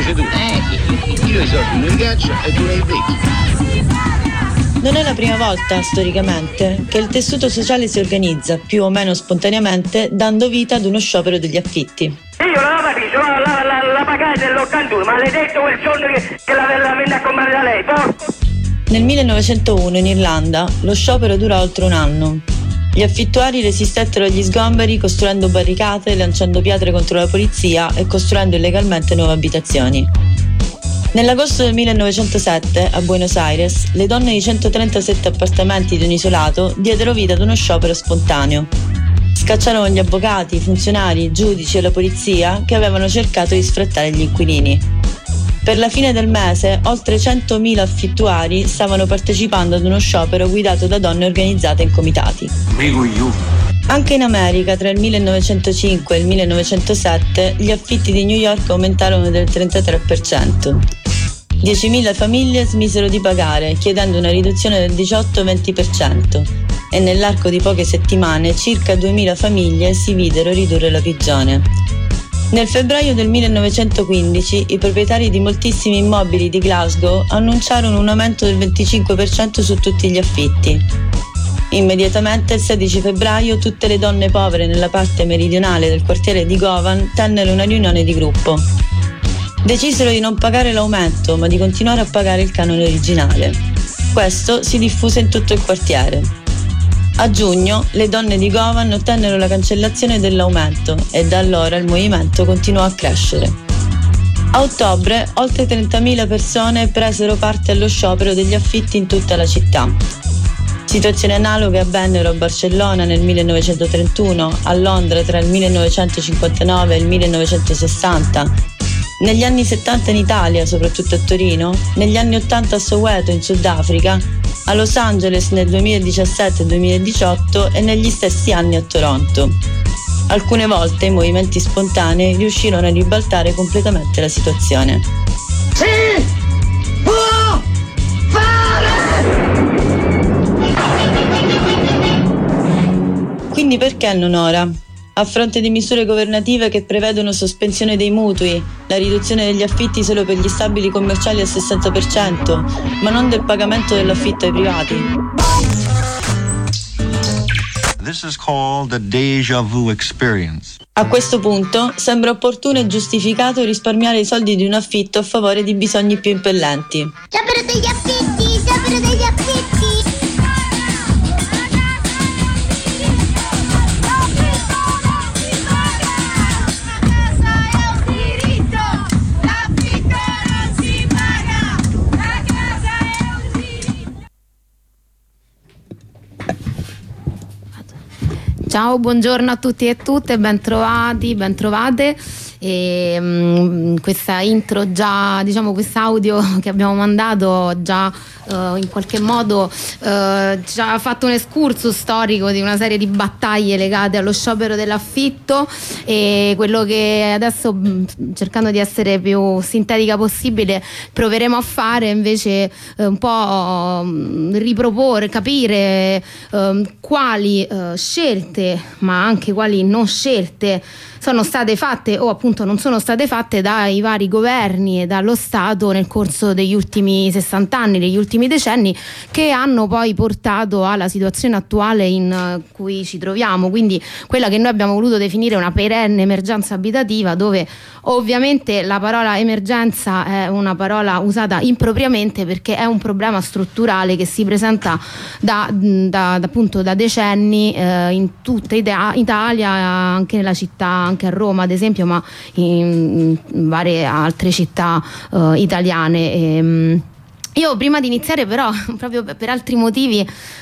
invece tu. Io i soldi non li caccio e tu ne invecchi. Non è la prima volta, storicamente, che il tessuto sociale si organizza, più o meno spontaneamente, dando vita ad uno sciopero degli affitti. Io non la capisco, la pagata dell'81, maledetto quel giorno che la venne a comprare da lei, porco! Nel 1901 in Irlanda lo sciopero dura oltre un anno. Gli affittuari resistettero agli sgomberi costruendo barricate, lanciando pietre contro la polizia e costruendo illegalmente nuove abitazioni. Nell'agosto del 1907, a Buenos Aires, le donne di 137 appartamenti di un isolato diedero vita ad uno sciopero spontaneo. Scacciarono gli avvocati, i funzionari, i giudici e la polizia che avevano cercato di sfrattare gli inquilini. Per la fine del mese, oltre 100.000 affittuari stavano partecipando ad uno sciopero guidato da donne organizzate in comitati. Anche in America, tra il 1905 e il 1907, gli affitti di New York aumentarono del 33%. 10.000 famiglie smisero di pagare, chiedendo una riduzione del 18-20%, e nell'arco di poche settimane circa 2.000 famiglie si videro ridurre la pigione. Nel febbraio del 1915 i proprietari di moltissimi immobili di Glasgow annunciarono un aumento del 25% su tutti gli affitti. Immediatamente, il 16 febbraio, tutte le donne povere nella parte meridionale del quartiere di Govan tennero una riunione di gruppo. Decisero di non pagare l'aumento, ma di continuare a pagare il canone originale. Questo si diffuse in tutto il quartiere. A giugno le donne di Govan ottennero la cancellazione dell'aumento e da allora il movimento continuò a crescere. A ottobre oltre 30.000 persone presero parte allo sciopero degli affitti in tutta la città. Situazioni analoghe avvennero a Barcellona nel 1931, a Londra tra il 1959 e il 1960, negli anni 70 in Italia, soprattutto a Torino, negli anni 80 a Soweto in Sudafrica, a Los Angeles nel 2017 e 2018 e negli stessi anni a Toronto. Alcune volte i movimenti spontanei riuscirono a ribaltare completamente la situazione. Si può fare! Quindi perché non ora? A fronte di misure governative che prevedono sospensione dei mutui, la riduzione degli affitti solo per gli stabili commerciali al 60%, ma non del pagamento dell'affitto ai privati. This is called the déjà vu experience. A questo punto sembra opportuno e giustificato risparmiare i soldi di un affitto a favore di bisogni più impellenti. Sciopero degli affitti, sciopero degli affitti. Ciao, buongiorno a tutti e tutte, bentrovati, bentrovate. Questa intro già, diciamo, quest'audio che abbiamo mandato già in qualche modo ci ha fatto un excursus storico di una serie di battaglie legate allo sciopero dell'affitto, e quello che adesso, cercando di essere più sintetica possibile, proveremo a fare invece un po' riproporre, capire quali scelte, ma anche quali non scelte sono state fatte o appunto non sono state fatte dai vari governi e dallo Stato nel corso degli ultimi 60 anni, degli ultimi decenni, che hanno poi portato alla situazione attuale in cui ci troviamo, quindi quella che noi abbiamo voluto definire una perenne emergenza abitativa, dove ovviamente la parola emergenza è una parola usata impropriamente, perché è un problema strutturale che si presenta appunto da decenni in tutta Italia, anche nella città, anche a Roma ad esempio, ma in varie altre città italiane. Io prima di iniziare, però, proprio per altri motivi,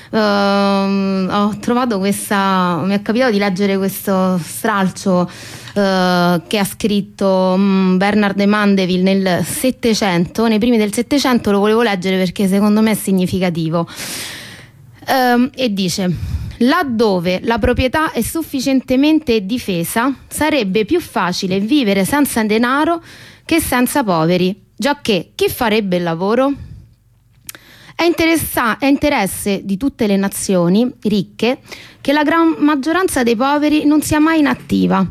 ho trovato mi è capitato di leggere questo stralcio che ha scritto Bernard de Mandeville nel Settecento, nei primi del Settecento. Lo volevo leggere perché secondo me è significativo, e dice: laddove la proprietà è sufficientemente difesa, sarebbe più facile vivere senza denaro che senza poveri, giacché chi farebbe il lavoro? È interesse di tutte le nazioni ricche che la gran maggioranza dei poveri non sia mai inattiva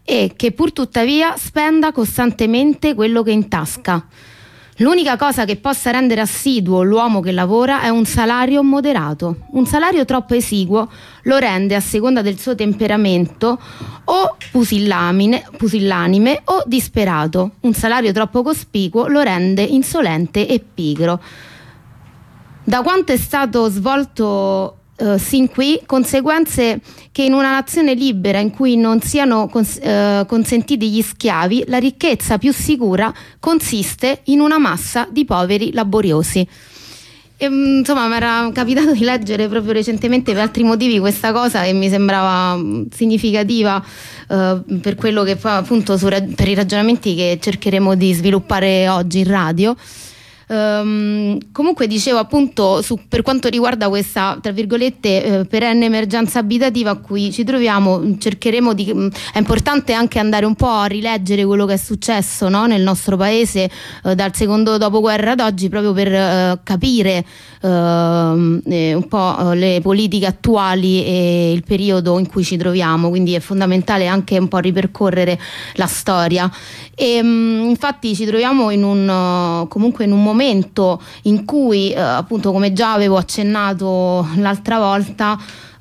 e che pur tuttavia spenda costantemente quello che intasca. L'unica cosa che possa rendere assiduo l'uomo che lavora è un salario moderato. Un salario troppo esiguo lo rende, a seconda del suo temperamento, o pusillanime o disperato. Un salario troppo cospicuo lo rende insolente e pigro. Da quanto è stato svolto sin qui, conseguenze che in una nazione libera in cui non siano consentiti gli schiavi, la ricchezza più sicura consiste in una massa di poveri laboriosi. Insomma, mi era capitato di leggere proprio recentemente per altri motivi questa cosa e mi sembrava significativa per quello che fa, appunto, per i ragionamenti che cercheremo di sviluppare oggi in radio. Comunque dicevo, appunto, per quanto riguarda questa, tra virgolette, perenne emergenza abitativa a cui ci troviamo, cercheremo è importante anche andare un po' a rileggere quello che è successo, no, nel nostro paese dal secondo dopoguerra ad oggi, proprio per capire un po' le politiche attuali e il periodo in cui ci troviamo, quindi è fondamentale anche un po' ripercorrere la storia. E infatti ci troviamo comunque in un momento in cui appunto, come già avevo accennato l'altra volta,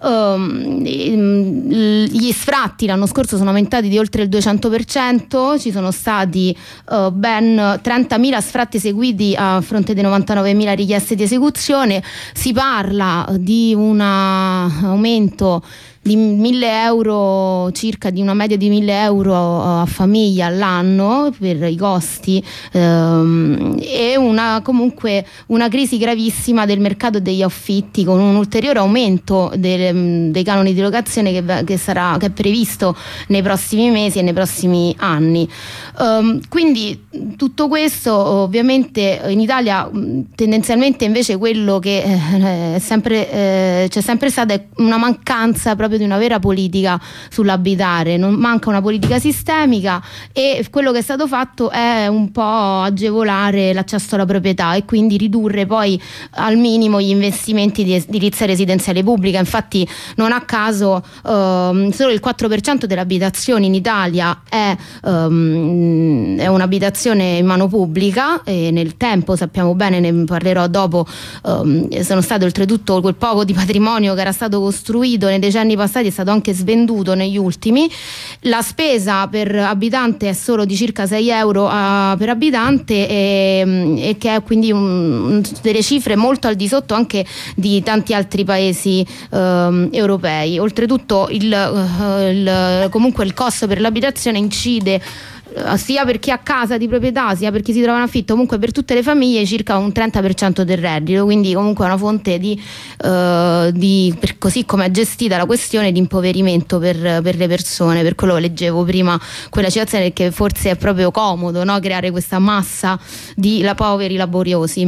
gli sfratti l'anno scorso sono aumentati di oltre il 200%, ci sono stati ben 30.000 sfratti eseguiti a fronte dei 99.000 richieste di esecuzione. Si parla di un aumento di 1.000 euro, circa di una media di 1.000 euro a famiglia all'anno per i costi, e comunque una crisi gravissima del mercato degli affitti, con un ulteriore aumento dei canoni di locazione che è previsto nei prossimi mesi e nei prossimi anni. Quindi tutto questo, ovviamente, in Italia tendenzialmente invece quello che c'è sempre stata è una mancanza proprio di una vera politica sull'abitare. Non manca una politica sistemica, e quello che è stato fatto è un po' agevolare l'accesso alla proprietà e quindi ridurre poi al minimo gli investimenti di edilizia residenziale pubblica. Infatti, non a caso solo il 4% delle abitazioni in Italia è un'abitazione in mano pubblica, e nel tempo, sappiamo bene, ne parlerò dopo, sono state oltretutto quel poco di patrimonio che era stato costruito nei decenni passati è stato anche svenduto negli ultimi. La spesa per abitante è solo di circa 6 euro per abitante, e che è quindi delle cifre molto al di sotto anche di tanti altri paesi europei. Oltretutto comunque il costo per l'abitazione incide sia per chi ha casa di proprietà sia per chi si trova in affitto, comunque per tutte le famiglie circa un 30% del reddito, quindi comunque è una fonte per così come è gestita la questione, di impoverimento per le persone. Per quello leggevo prima quella citazione, che forse è proprio comodo, no? Creare questa massa di poveri laboriosi.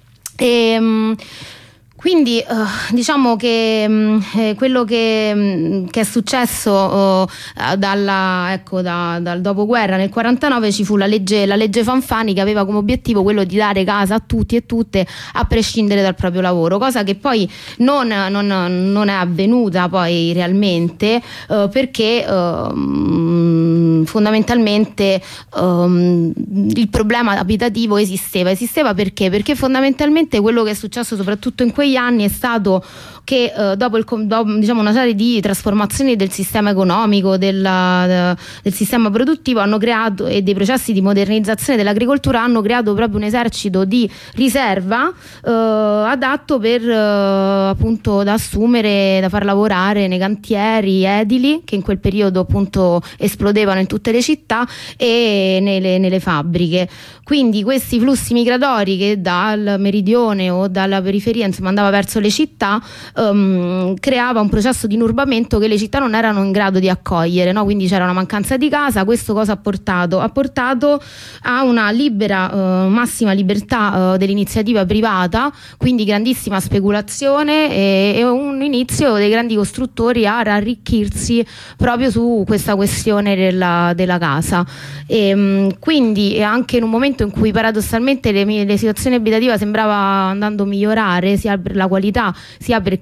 Quindi diciamo che quello che è successo dal dopoguerra, nel 49 ci fu la legge Fanfani, che aveva come obiettivo quello di dare casa a tutti e tutte, a prescindere dal proprio lavoro, cosa che poi non è avvenuta poi realmente, perché fondamentalmente il problema abitativo esisteva perché fondamentalmente quello che è successo soprattutto in quegli anni è stato che dopo diciamo una serie di trasformazioni del sistema economico, del sistema produttivo, hanno creato, e dei processi di modernizzazione dell'agricoltura, hanno creato proprio un esercito di riserva adatto per appunto da assumere, da far lavorare nei cantieri edili, che in quel periodo appunto esplodevano in tutte le città, e nelle fabbriche. Quindi questi flussi migratori che dal meridione o dalla periferia insomma andava verso le città, creava un processo di inurbamento che le città non erano in grado di accogliere, no? Quindi c'era una mancanza di casa. Questo cosa ha portato? Ha portato a una massima libertà dell'iniziativa privata, quindi grandissima speculazione e un inizio dei grandi costruttori a arricchirsi proprio su questa questione della casa. Quindi anche in un momento in cui paradossalmente le situazioni abitative sembrava andando a migliorare, sia per la qualità sia perché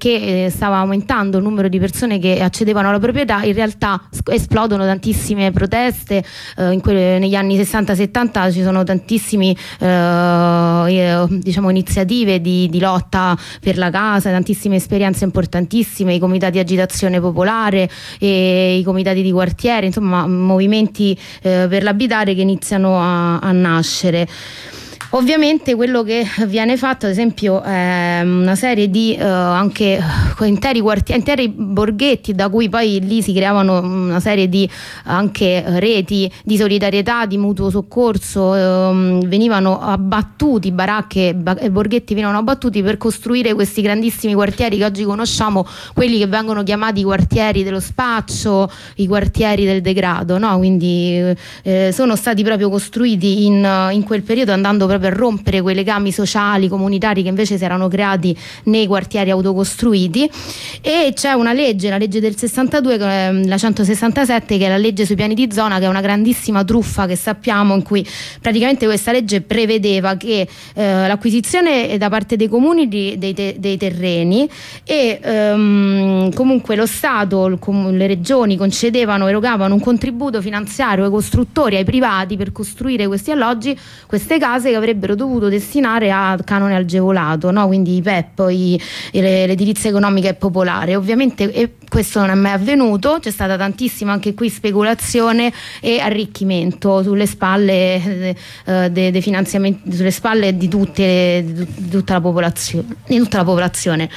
che stava aumentando il numero di persone che accedevano alla proprietà, in realtà esplodono tantissime proteste. Negli anni 60-70 ci sono tantissimi diciamo iniziative di lotta per la casa, tantissime esperienze importantissime, i comitati di agitazione popolare e i comitati di quartiere, insomma movimenti per l'abitare che iniziano a nascere. Ovviamente quello che viene fatto, ad esempio, è una serie di anche interi borghetti, da cui poi lì si creavano una serie di anche reti di solidarietà, di mutuo soccorso, venivano abbattuti, baracche e borghetti venivano abbattuti per costruire questi grandissimi quartieri che oggi conosciamo, quelli che vengono chiamati i quartieri dello spaccio, i quartieri del degrado, no? Quindi sono stati proprio costruiti in quel periodo, andando proprio per rompere quei legami sociali, comunitari che invece si erano creati nei quartieri autocostruiti. E c'è una legge, la legge del 62, la 167, che è la legge sui piani di zona, che è una grandissima truffa che sappiamo, in cui praticamente questa legge prevedeva che l'acquisizione da parte dei comuni dei terreni e comunque lo Stato, le regioni erogavano un contributo finanziario ai costruttori, ai privati, per costruire questi alloggi, queste case, che avrebbero dovuto destinare a canone agevolato, no? Quindi i PEP, l'edilizia economica e popolare. Ovviamente questo non è mai avvenuto, c'è stata tantissima anche qui speculazione e arricchimento sulle spalle dei finanziamenti, sulle spalle di tutta la popolazione.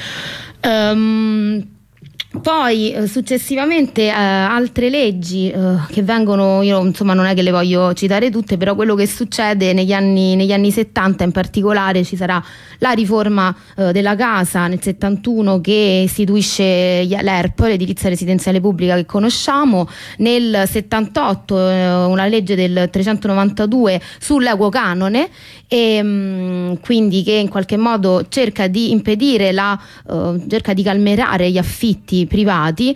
Poi successivamente altre leggi che vengono, io insomma non è che le voglio citare tutte, però quello che succede negli anni 70 in particolare, ci sarà la riforma della casa nel 71 che istituisce l'ERP, l'edilizia residenziale pubblica che conosciamo, nel 78 una legge del 392 sull'equo canone, e quindi che in qualche modo cerca di impedire cerca di calmierare gli affitti privati,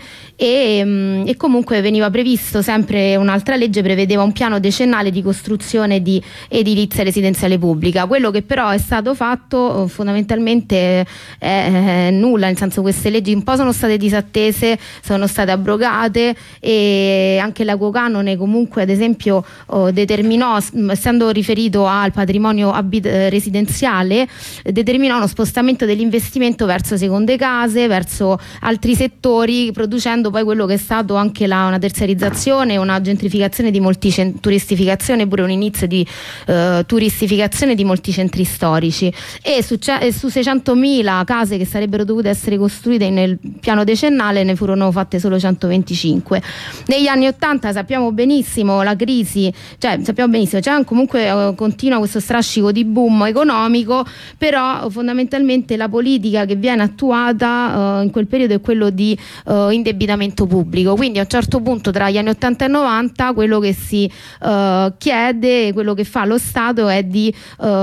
e comunque veniva previsto sempre un'altra legge, prevedeva un piano decennale di costruzione di edilizia residenziale pubblica. Quello che però è stato fatto fondamentalmente è nulla, nel senso, queste leggi un po' sono state disattese, sono state abrogate, e anche l'equo canone comunque, ad esempio, determinò, essendo riferito al patrimonio residenziale, determinò uno spostamento dell'investimento verso seconde case, verso altri settori, producendo poi quello che è stato anche una terziarizzazione, una gentrificazione di molti turistificazione, pure un inizio di turistificazione di molti centri storici, e su 600.000 case che sarebbero dovute essere costruite nel piano decennale ne furono fatte solo 125. Negli anni 80 sappiamo benissimo la crisi, c'è comunque continua questo strascico di boom economico, però fondamentalmente la politica che viene attuata in quel periodo è quello di indebitamento pubblico. Quindi a un certo punto, tra gli anni 80 e 90, quello che si chiede, quello che fa lo Stato, è di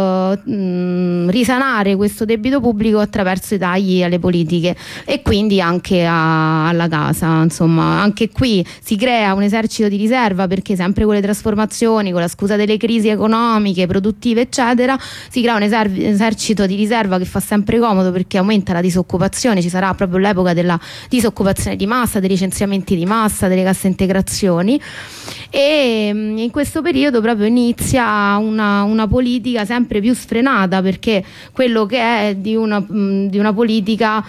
risanare questo debito pubblico attraverso i tagli alle politiche e quindi anche alla casa. Insomma, anche qui si crea un esercito di riserva, perché sempre con le trasformazioni, con la scusa delle crisi economiche, produttive, eccetera, si crea un esercito di riserva che fa sempre comodo, perché aumenta la disoccupazione. Ci sarà proprio l'epoca della disoccupazione di massa, dei licenziamenti di massa, delle casse integrazioni, e in questo periodo proprio inizia una politica sempre più sfrenata, perché quello che è di una politica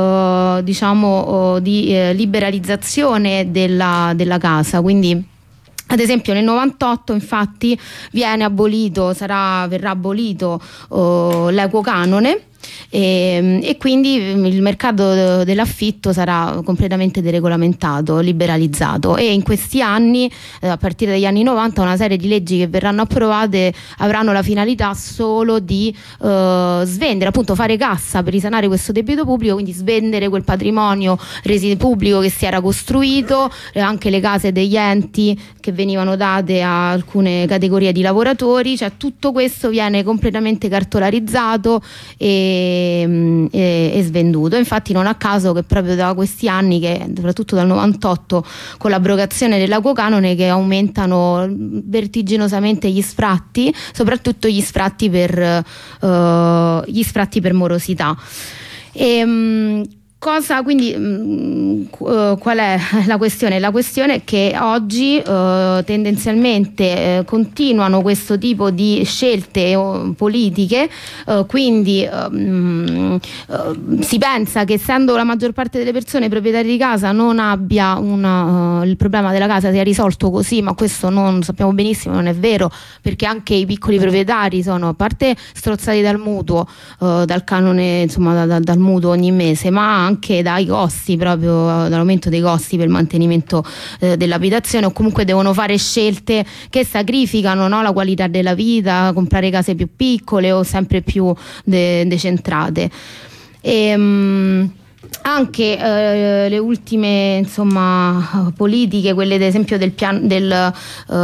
di liberalizzazione della casa. Quindi ad esempio nel 98 infatti verrà abolito l'equo canone, e quindi il mercato dell'affitto sarà completamente deregolamentato, liberalizzato, e in questi anni, a partire dagli anni 90, una serie di leggi che verranno approvate avranno la finalità solo di svendere, appunto fare cassa per risanare questo debito pubblico, quindi svendere quel patrimonio pubblico che si era costruito, anche le case degli enti che venivano date a alcune categorie di lavoratori, cioè tutto questo viene completamente cartolarizzato e svenduto. Infatti non a caso che proprio da questi anni, che soprattutto dal 98 con l'abrogazione dell'equo canone, che aumentano vertiginosamente gli sfratti, soprattutto gli sfratti per morosità. Quindi qual è la questione? La questione è che oggi tendenzialmente continuano questo tipo di scelte politiche, quindi si pensa che, essendo la maggior parte delle persone proprietarie di casa, non abbia il problema della casa sia risolto così, ma questo non sappiamo benissimo, non è vero, perché anche i piccoli proprietari sono, a parte strozzati dal mutuo, dal canone, insomma dal mutuo ogni mese, ma anche dai costi, proprio dall'aumento dei costi per il mantenimento dell'abitazione, o comunque devono fare scelte che sacrificano, no, la qualità della vita, comprare case più piccole o sempre più decentrate. Anche le ultime, insomma, politiche, quelle ad esempio del piano del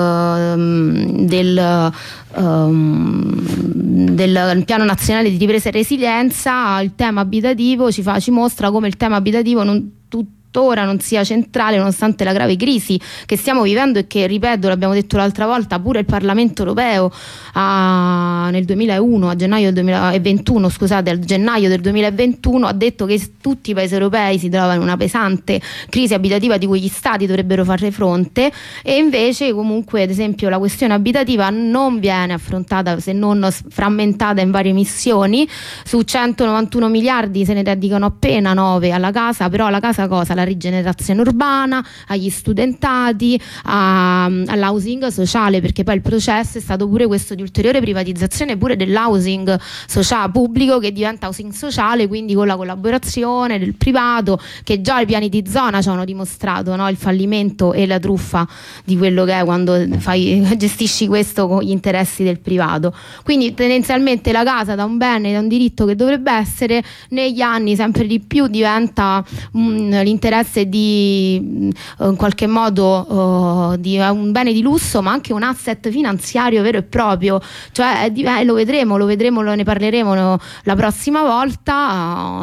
piano nazionale di ripresa e resilienza, il tema abitativo ci mostra come il tema abitativo tuttora non sia centrale, nonostante la grave crisi che stiamo vivendo, e che, ripeto, l'abbiamo detto l'altra volta, pure il Parlamento europeo nel 2001, a gennaio del 2021, scusate, al gennaio del 2021 ha detto che tutti i paesi europei si trovano in una pesante crisi abitativa di cui gli stati dovrebbero fare fronte, e invece comunque, ad esempio, la questione abitativa non viene affrontata, se non frammentata in varie missioni. Su 191 miliardi se ne dedicano appena 9 alla casa, però la casa cosa? La rigenerazione urbana, agli studentati, all'housing sociale, perché poi il processo è stato pure questo di ulteriore privatizzazione pure dell'housing sociale pubblico, che diventa housing sociale, quindi con la collaborazione del privato, che già i piani di zona ci hanno dimostrato, no, il fallimento e la truffa di quello che è quando gestisci questo con gli interessi del privato. Quindi tendenzialmente la casa, da un bene, da un diritto che dovrebbe essere, negli anni sempre di più diventa l'interesse di in qualche modo di un bene di lusso, ma anche un asset finanziario vero e proprio, cioè lo vedremo, ne parleremo la prossima volta,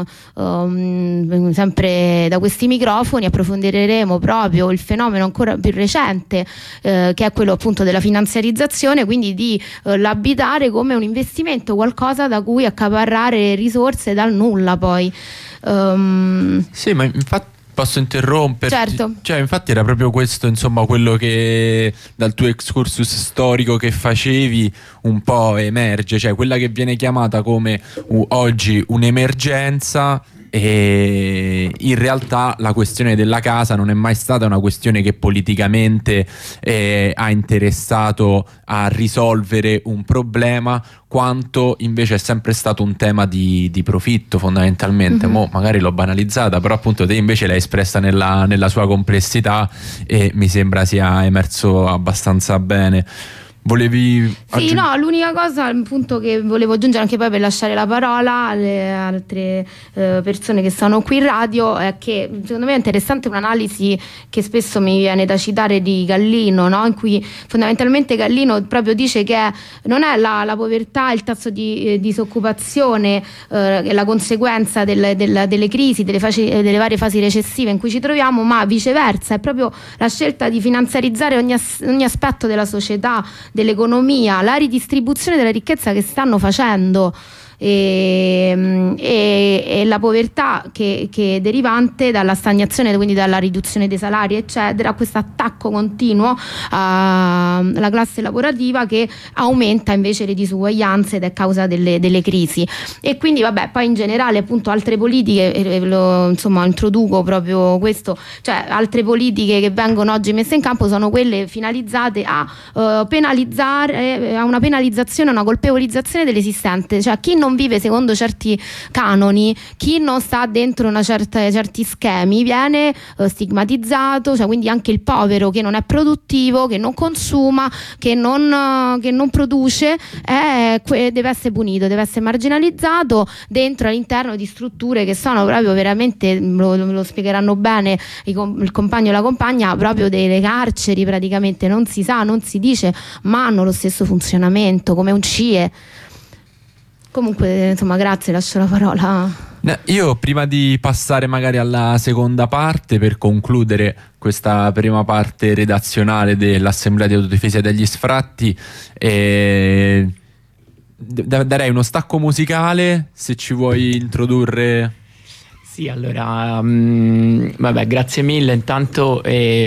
sempre da questi microfoni approfondiremo proprio il fenomeno ancora più recente, che è quello appunto della finanziarizzazione, quindi di l'abitare come un investimento, qualcosa da cui accaparrare risorse dal nulla poi. Sì, ma infatti posso interromperti? Certo. Cioè, infatti era proprio questo, insomma, quello che dal tuo excursus storico che facevi un po' emerge, cioè quella che viene chiamata come oggi un'emergenza. E in realtà la questione della casa non è mai stata una questione che politicamente ha interessato a risolvere un problema, quanto invece è sempre stato un tema di profitto, fondamentalmente. Mo magari l'ho banalizzata, però appunto te invece l'hai espressa nella sua complessità, e mi sembra sia emerso abbastanza bene. Volevi Sì, no, l'unica cosa appunto che volevo aggiungere, anche poi per lasciare la parola alle altre persone che sono qui in radio, è che secondo me è interessante un'analisi che spesso mi viene da citare di Gallino, no? In cui fondamentalmente Gallino proprio dice che non è la povertà, il tasso di disoccupazione, la conseguenza delle crisi, delle varie fasi recessive in cui ci troviamo, ma viceversa è proprio la scelta di finanziarizzare ogni aspetto della società, dell'economia, la ridistribuzione della ricchezza che stanno facendo, e la povertà che è derivante dalla stagnazione, quindi dalla riduzione dei salari eccetera, questo attacco continuo alla classe lavorativa che aumenta invece le disuguaglianze ed è causa delle crisi. E quindi vabbè, poi in generale appunto altre politiche, insomma introduco proprio questo, cioè altre politiche che vengono oggi messe in campo sono quelle finalizzate a penalizzare, a una penalizzazione, una colpevolizzazione dell'esistente, cioè chi non vive secondo certi canoni, chi non sta dentro certi schemi viene stigmatizzato, cioè quindi anche il povero che non è produttivo, che non consuma, che non produce, deve essere punito, deve essere marginalizzato dentro, all'interno di strutture che sono proprio veramente, lo spiegheranno bene il compagno e la compagna, proprio delle carceri praticamente, non si sa, non si dice, ma hanno lo stesso funzionamento come un CIE. Comunque, insomma, grazie, lascio la parola. Io prima di passare magari alla seconda parte, per concludere questa prima parte redazionale dell'Assemblea di Autodifesa degli Sfratti, darei uno stacco musicale, se ci vuoi introdurre. Sì, allora, vabbè, grazie mille intanto.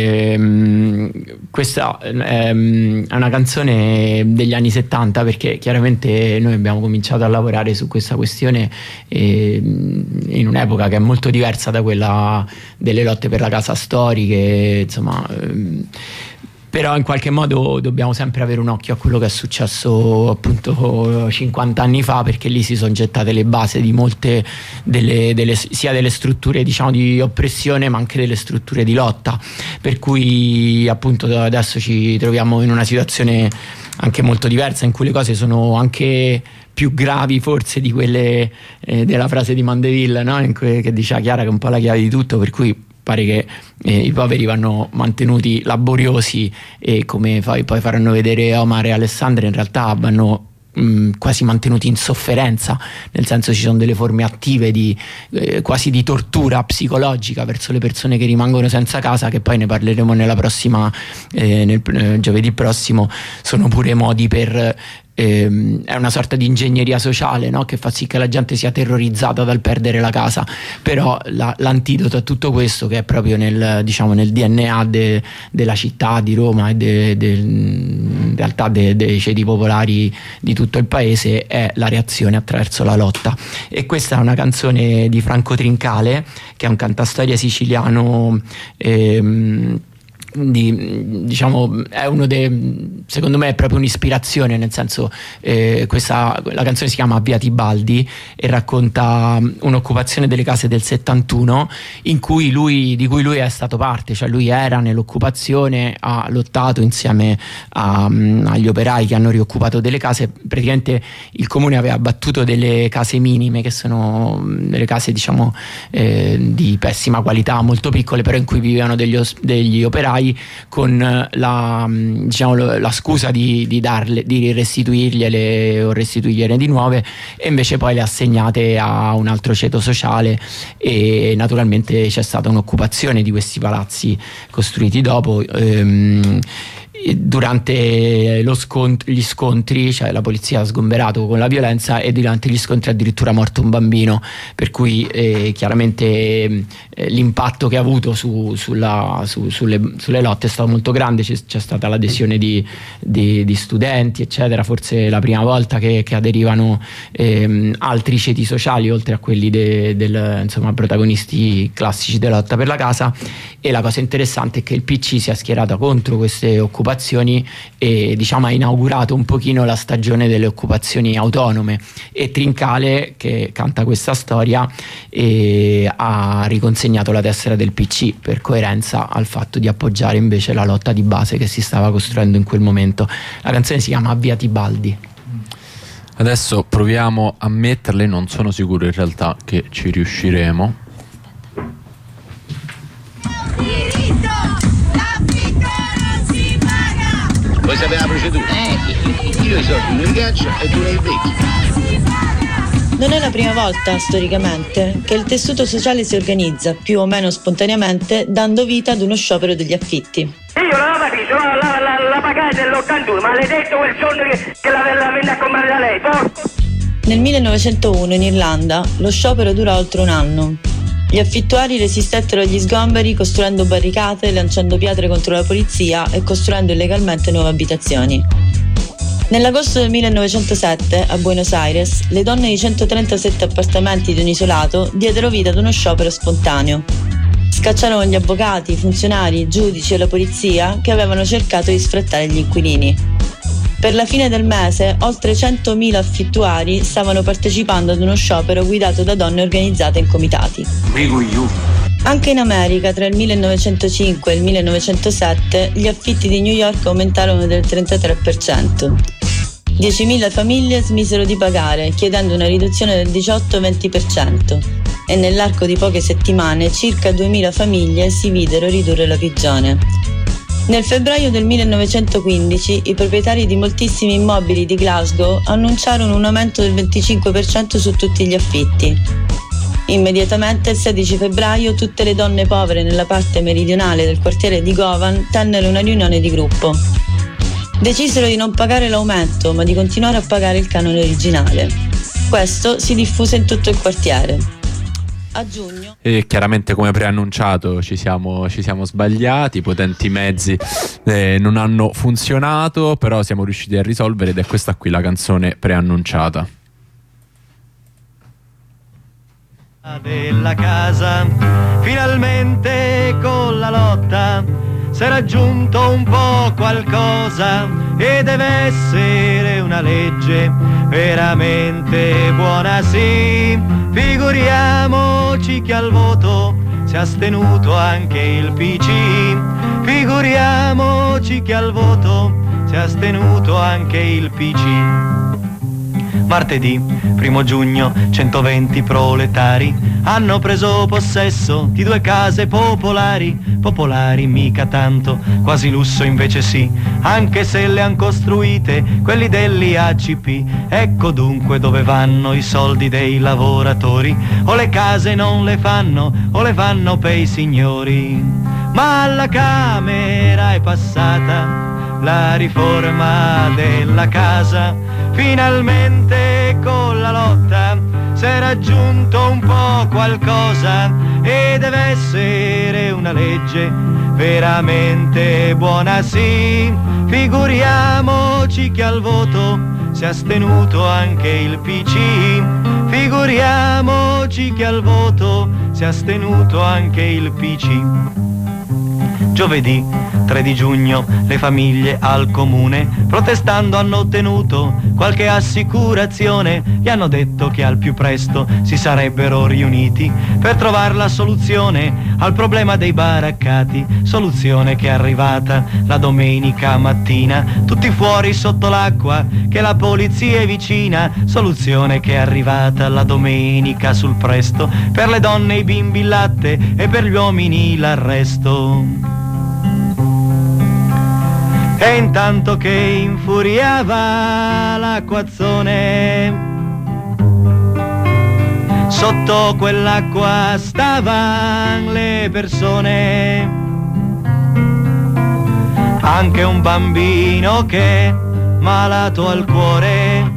Questa è una canzone degli anni 70, perché chiaramente noi abbiamo cominciato a lavorare su questa questione in un'epoca che è molto diversa da quella delle lotte per la casa storiche, insomma. Però in qualche modo dobbiamo sempre avere un occhio a quello che è successo appunto 50 anni fa, perché lì si sono gettate le basi di molte sia delle strutture, diciamo, di oppressione, ma anche delle strutture di lotta, per cui appunto adesso ci troviamo in una situazione anche molto diversa, in cui le cose sono anche più gravi forse di quelle della frase di Mandeville, no? Che diceva Chiara, che è un po' la chiave di tutto, per cui pare che i poveri vanno mantenuti laboriosi, e come poi faranno vedere Omar e Alessandra, in realtà vanno quasi mantenuti in sofferenza, nel senso ci sono delle forme attive di quasi di tortura psicologica verso le persone che rimangono senza casa, che poi ne parleremo nella prossima giovedì prossimo. Sono pure modi per è una sorta di ingegneria sociale, no? Che fa sì che la gente sia terrorizzata dal perdere la casa. Però l'antidoto a tutto questo, che è proprio nel DNA della città di Roma e in realtà dei ceti popolari di tutto il paese, è la reazione attraverso la lotta. E questa è una canzone di Franco Trincale, che è un cantastoria siciliano, è uno secondo me è proprio un'ispirazione, nel senso la canzone si chiama Via Tibaldi e racconta un'occupazione delle case del 71 di cui lui è stato parte, cioè lui era nell'occupazione, ha lottato insieme agli operai che hanno rioccupato delle case. Praticamente il comune aveva abbattuto delle case minime, che sono delle case di pessima qualità, molto piccole, però in cui vivevano degli operai, con la scusa di restituirgliele o restituirgliene di nuove, e invece poi le assegnate a un altro ceto sociale, e naturalmente c'è stata un'occupazione di questi palazzi costruiti dopo. Durante gli scontri, cioè la polizia ha sgomberato con la violenza, e durante gli scontri addirittura è morto un bambino, per cui chiaramente l'impatto che ha avuto sulle lotte è stato molto grande. C'è stata l'adesione di studenti, eccetera, forse la prima volta che aderivano altri ceti sociali oltre a quelli protagonisti classici della lotta per la casa. E la cosa interessante è che il PC si è schierata contro queste occupazioni e ha inaugurato un pochino la stagione delle occupazioni autonome, e Trincale, che canta questa storia, ha riconsegnato la tessera del PC per coerenza al fatto di appoggiare invece la lotta di base che si stava costruendo in quel momento. La canzone si chiama Via Tibaldi. Adesso proviamo a metterle, non sono sicuro in realtà che ci riusciremo. Vuoi sapere la procedura? Io i soldi non li caccio e tu ne hai vecchi. Non è la prima volta, storicamente, che il tessuto sociale si organizza, più o meno spontaneamente, dando vita ad uno sciopero degli affitti. Io non ho capito, la pagate nell'81, ma l'hai detto quel giorno che la venne a comprare da lei, porco? Nel 1901 in Irlanda lo sciopero dura oltre un anno. Gli affittuari resistettero agli sgomberi costruendo barricate, lanciando pietre contro la polizia e costruendo illegalmente nuove abitazioni. Nell'agosto del 1907, a Buenos Aires, le donne di 137 appartamenti di un isolato diedero vita ad uno sciopero spontaneo. Scacciarono gli avvocati, i funzionari, i giudici e la polizia che avevano cercato di sfrattare gli inquilini. Per la fine del mese, oltre 100.000 affittuari stavano partecipando ad uno sciopero guidato da donne organizzate in comitati. Anche in America, tra il 1905 e il 1907, gli affitti di New York aumentarono del 33%. 10.000 famiglie smisero di pagare, chiedendo una riduzione del 18-20%, e nell'arco di poche settimane circa 2.000 famiglie si videro ridurre la prigione. Nel febbraio del 1915 i proprietari di moltissimi immobili di Glasgow annunciarono un aumento del 25% su tutti gli affitti. Immediatamente, il 16 febbraio, tutte le donne povere nella parte meridionale del quartiere di Govan tennero una riunione di gruppo. Decisero di non pagare l'aumento, ma di continuare a pagare il canone originale. Questo si diffuse in tutto il quartiere. A giugno. E chiaramente, come preannunciato, ci siamo sbagliati, i potenti mezzi non hanno funzionato, però siamo riusciti a risolvere ed è questa qui la canzone preannunciata. Della casa, finalmente con la lotta s'è raggiunto un po' qualcosa e deve essere una legge veramente buona, sì. Figuriamoci che al voto si è astenuto anche il PC. Figuriamoci che al voto si è astenuto anche il PC. Martedì 1 giugno 120 proletari hanno preso possesso di 2 case popolari. Popolari mica tanto, quasi lusso invece sì, anche se le han costruite quelli dell'IACP. Ecco dunque dove vanno i soldi dei lavoratori. O le case non le fanno o le fanno per i signori. Ma alla Camera è passata la riforma della casa. Finalmente con la lotta si è raggiunto un po' qualcosa e deve essere una legge veramente buona, sì. Figuriamoci che al voto si è astenuto anche il PC. Figuriamoci che al voto si è astenuto anche il PC. Giovedì 3 di giugno le famiglie al comune protestando hanno ottenuto qualche assicurazione. Gli hanno detto che al più presto si sarebbero riuniti per trovare la soluzione al problema dei baraccati. Soluzione che è arrivata la domenica mattina, tutti fuori sotto l'acqua che la polizia è vicina. Soluzione che è arrivata la domenica sul presto, per le donne i bimbi il latte e per gli uomini l'arresto. E intanto che infuriava l'acquazzone, sotto quell'acqua stavano le persone. Anche un bambino che malato al cuore,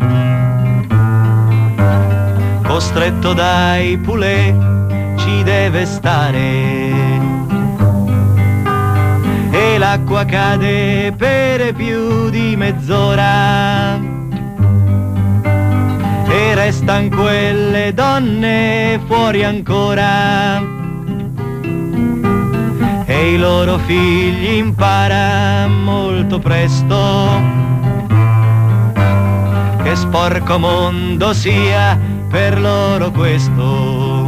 costretto dai pulè, ci deve stare. E l'acqua cade per più di mezz'ora e restan quelle donne fuori ancora e i loro figli imparan molto presto che sporco mondo sia per loro questo.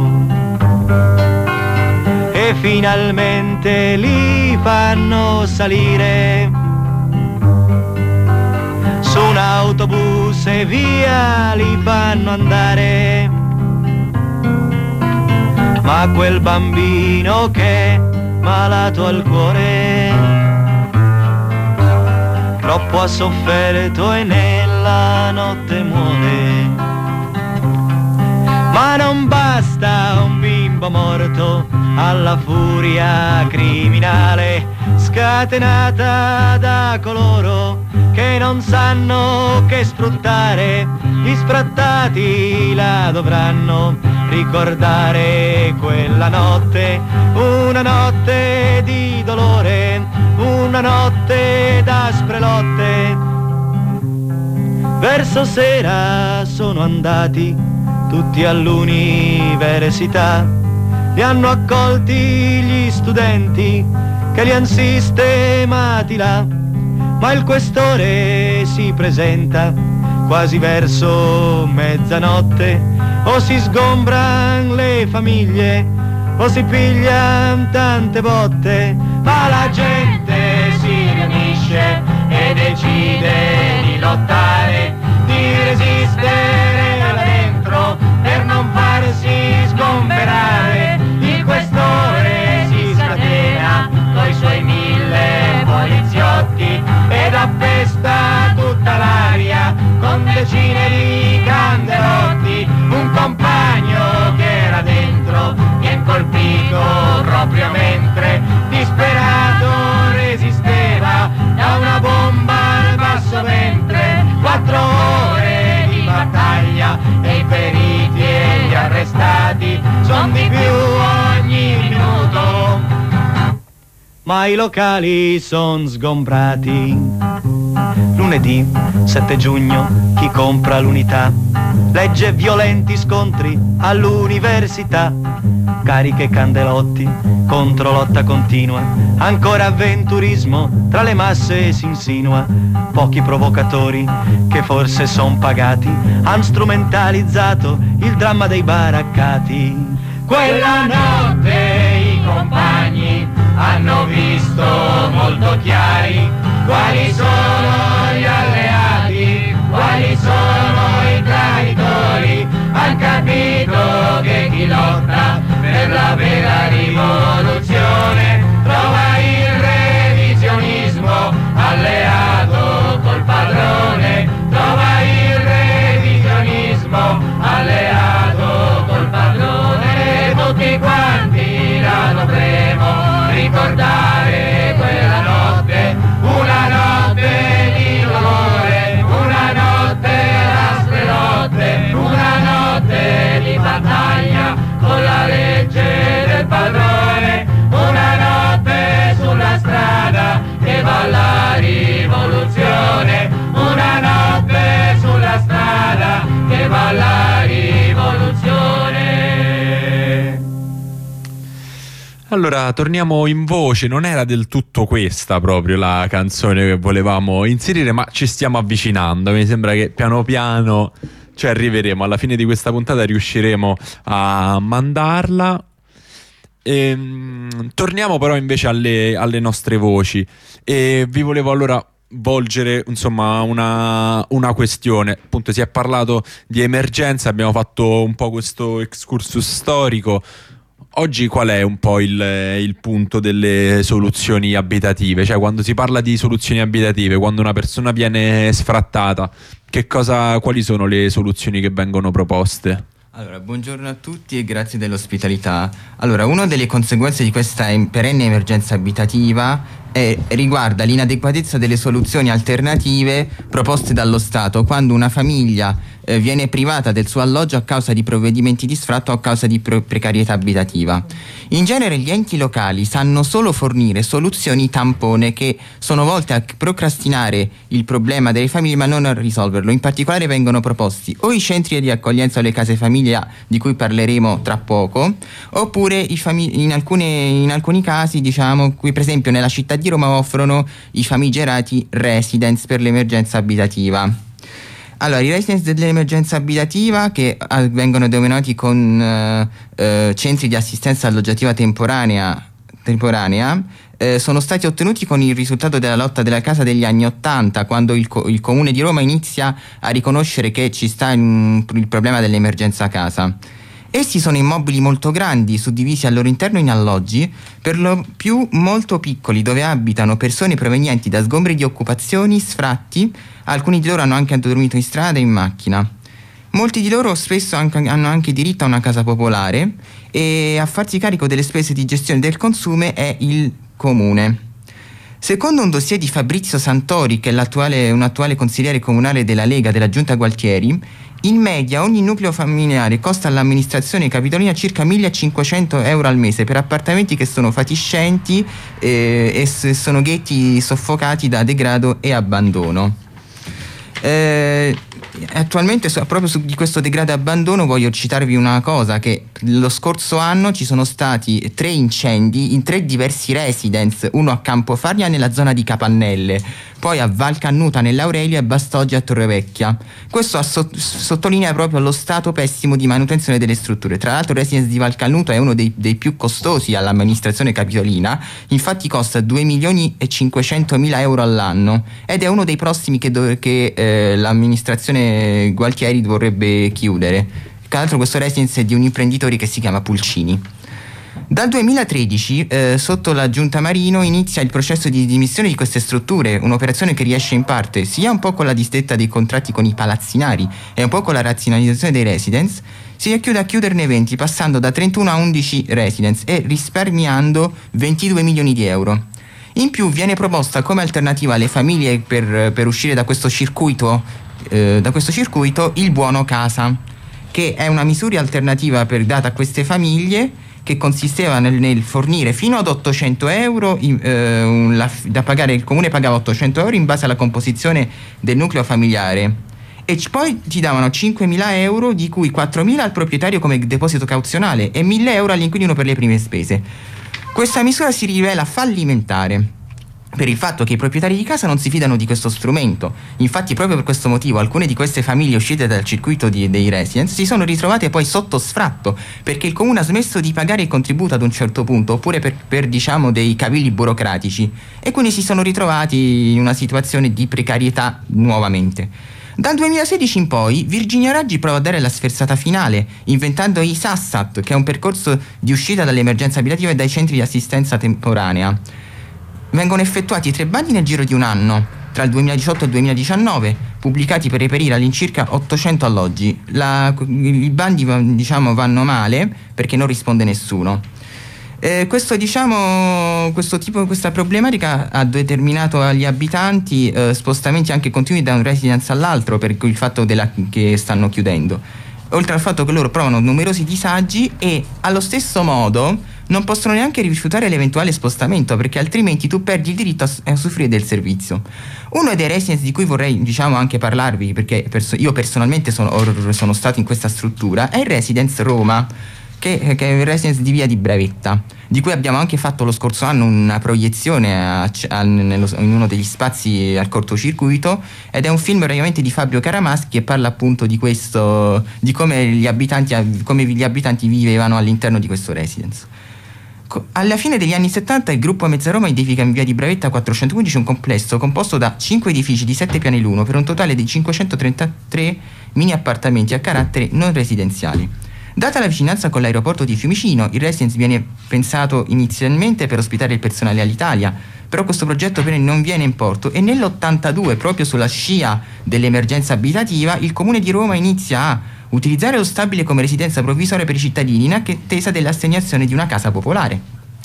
E finalmente li fanno salire su un autobus e via li fanno andare. Ma quel bambino che è malato al cuore troppo ha sofferto e nella notte muore. Ma non basta un bimbo morto alla furia criminale scatenata da coloro che non sanno che sfruttare. Gli sfrattati la dovranno ricordare quella notte, una notte di dolore, una notte d'aspre lotte. Verso sera sono andati tutti all'università, li hanno accolti gli studenti che li han sistemati là, ma il questore si presenta quasi verso mezzanotte, o si sgombran le famiglie o si piglian tante botte, ma la gente si riunisce e decide di lottare, di resistere là dentro per non farsi sgomberare. Il questore si scatena coi suoi 1000 poliziotti ed appesta tutta l'aria con decine di candelotti. Un compagno che era dentro vien colpito proprio mentre disperato resisteva da una bomba al basso ventre. 4 ore di battaglia non di più ogni minuto. Ma i locali son sgombrati. Lunedì 7 giugno chi compra l'Unità legge violenti scontri all'università, cariche candelotti contro lotta continua, ancora avventurismo tra le masse si insinua, pochi provocatori che forse son pagati han strumentalizzato il dramma dei baraccati. Quella notte i compagni hanno visto molto chiari quali sono gli alleati, quali sono i traditori, han capito che chi lotta per la vera rivoluzione trova il revisionismo alleato col padrone, trova il revisionismo alleato col padrone, tutti quanti la dovremo ricordare quella notte, una notte di dolore, una notte aspre notte, una notte di battaglia con la legge del padrone, una notte sulla strada che va alla rivoluzione, una notte sulla strada che va alla rivoluzione. Allora, torniamo in voce. Non era del tutto questa proprio la canzone che volevamo inserire, ma ci stiamo avvicinando. Mi sembra che piano piano ci arriveremo. Alla fine di questa puntata riusciremo a mandarla. Torniamo però invece alle nostre voci. E vi volevo allora volgere insomma una questione. Appunto, si è parlato di emergenza, abbiamo fatto un po' questo excursus storico. Oggi qual è un po' il punto delle soluzioni abitative? Cioè, quando si parla di soluzioni abitative, quando una persona viene sfrattata, quali sono le soluzioni che vengono proposte? Allora, buongiorno a tutti e grazie dell'ospitalità. Allora, una delle conseguenze di questa perenne emergenza abitativa riguarda l'inadeguatezza delle soluzioni alternative proposte dallo Stato quando una famiglia viene privata del suo alloggio a causa di provvedimenti di sfratto o a causa di precarietà abitativa. In genere gli enti locali sanno solo fornire soluzioni tampone che sono volte a procrastinare il problema delle famiglie ma non a risolverlo. In particolare vengono proposti o i centri di accoglienza o le case famiglia, di cui parleremo tra poco, oppure in alcuni casi, diciamo, qui per esempio nella città di Roma offrono i famigerati residence per l'emergenza abitativa. Allora, i residence dell'emergenza abitativa, che vengono denominati con centri di assistenza alloggiativa temporanea, sono stati ottenuti con il risultato della lotta della casa degli anni '80, quando il Comune di Roma inizia a riconoscere che ci sta il problema dell'emergenza casa. Essi sono immobili molto grandi, suddivisi al loro interno in alloggi, per lo più molto piccoli, dove abitano persone provenienti da sgombri di occupazioni, sfratti. Alcuni di loro hanno anche dormito in strada e in macchina. Molti di loro spesso hanno anche diritto a una casa popolare, e a farsi carico delle spese di gestione del consumo è il Comune. Secondo un dossier di Fabrizio Santori, che è un attuale consigliere comunale della Lega della Giunta Gualtieri, in media ogni nucleo familiare costa all'amministrazione capitolina circa 1.500 euro al mese per appartamenti che sono fatiscenti e sono ghetti soffocati da degrado e abbandono. Attualmente proprio di questo degrado e abbandono voglio citarvi una cosa, che lo scorso anno ci sono stati 3 incendi in 3 diversi residence, uno a Campofarnia nella zona di Capannelle, poi a Val Cannuta nell'Aurelia e Bastoggia a Torrevecchia. Questo sottolinea proprio lo stato pessimo di manutenzione delle strutture. Tra l'altro il residence di Val Cannuta è uno dei più costosi all'amministrazione capitolina, infatti costa 2.500.000 euro all'anno ed è uno dei prossimi che l'amministrazione Gualtieri vorrebbe chiudere. Tra l'altro questo residence è di un imprenditore che si chiama Pulcini. Dal 2013, sotto la Giunta Marino, inizia il processo di dimissione di queste strutture, un'operazione che riesce in parte sia un po' con la disdetta dei contratti con i palazzinari e un po' con la razionalizzazione dei residence, si racchiude a chiuderne 20, passando da 31 a 11 residence e risparmiando 22 milioni di euro. In più viene proposta come alternativa alle famiglie per uscire da questo circuito il buono casa. che è una misura alternativa data a queste famiglie, che consisteva nel fornire fino ad 800 euro da pagare. Il comune pagava 800 euro in base alla composizione del nucleo familiare, e poi ti davano 5.000 euro, di cui 4.000 al proprietario come deposito cauzionale e 1.000 euro all'inquilino per le prime spese. Questa misura si rivela fallimentare per il fatto che i proprietari di casa non si fidano di questo strumento. Infatti, proprio per questo motivo, alcune di queste famiglie uscite dal circuito dei residence si sono ritrovate poi sotto sfratto, perché il comune ha smesso di pagare il contributo ad un certo punto, oppure per diciamo dei cavilli burocratici, e quindi si sono ritrovati in una situazione di precarietà nuovamente. Dal 2016 in poi Virginia Raggi prova a dare la sferzata finale, inventando i SASSAT, che è un percorso di uscita dall'emergenza abitativa e dai centri di assistenza temporanea. Vengono effettuati 3 bandi nel giro di un anno, tra il 2018 e il 2019, pubblicati per reperire all'incirca 800 alloggi. I bandi vanno male perché non risponde nessuno. Questa problematica ha determinato agli abitanti spostamenti anche continui da un residence all'altro, per il fatto che stanno chiudendo, oltre al fatto che loro provano numerosi disagi e allo stesso modo non possono neanche rifiutare l'eventuale spostamento, perché altrimenti tu perdi il diritto a usufruire del servizio. Uno dei residence di cui vorrei anche parlarvi, perché io personalmente sono stato in questa struttura, è il Residence Roma, che è il residence di Via di Bravetta, di cui abbiamo anche fatto lo scorso anno una proiezione in uno degli spazi al cortocircuito, ed è un film praticamente di Fabio Caramaschi che parla appunto di questo, di come gli abitanti vivevano all'interno di questo residence. Alla fine degli anni 70 il gruppo Mezzaroma edifica in Via di Bravetta 415 un complesso composto da 5 edifici di 7 piani l'uno, per un totale di 533 mini appartamenti a carattere non residenziali. Data la vicinanza con l'aeroporto di Fiumicino, il residence viene pensato inizialmente per ospitare il personale Alitalia, però questo progetto non viene in porto, e nell'82, proprio sulla scia dell'emergenza abitativa, il Comune di Roma inizia a utilizzare lo stabile come residenza provvisoria per i cittadini in attesa dell'assegnazione di una casa popolare.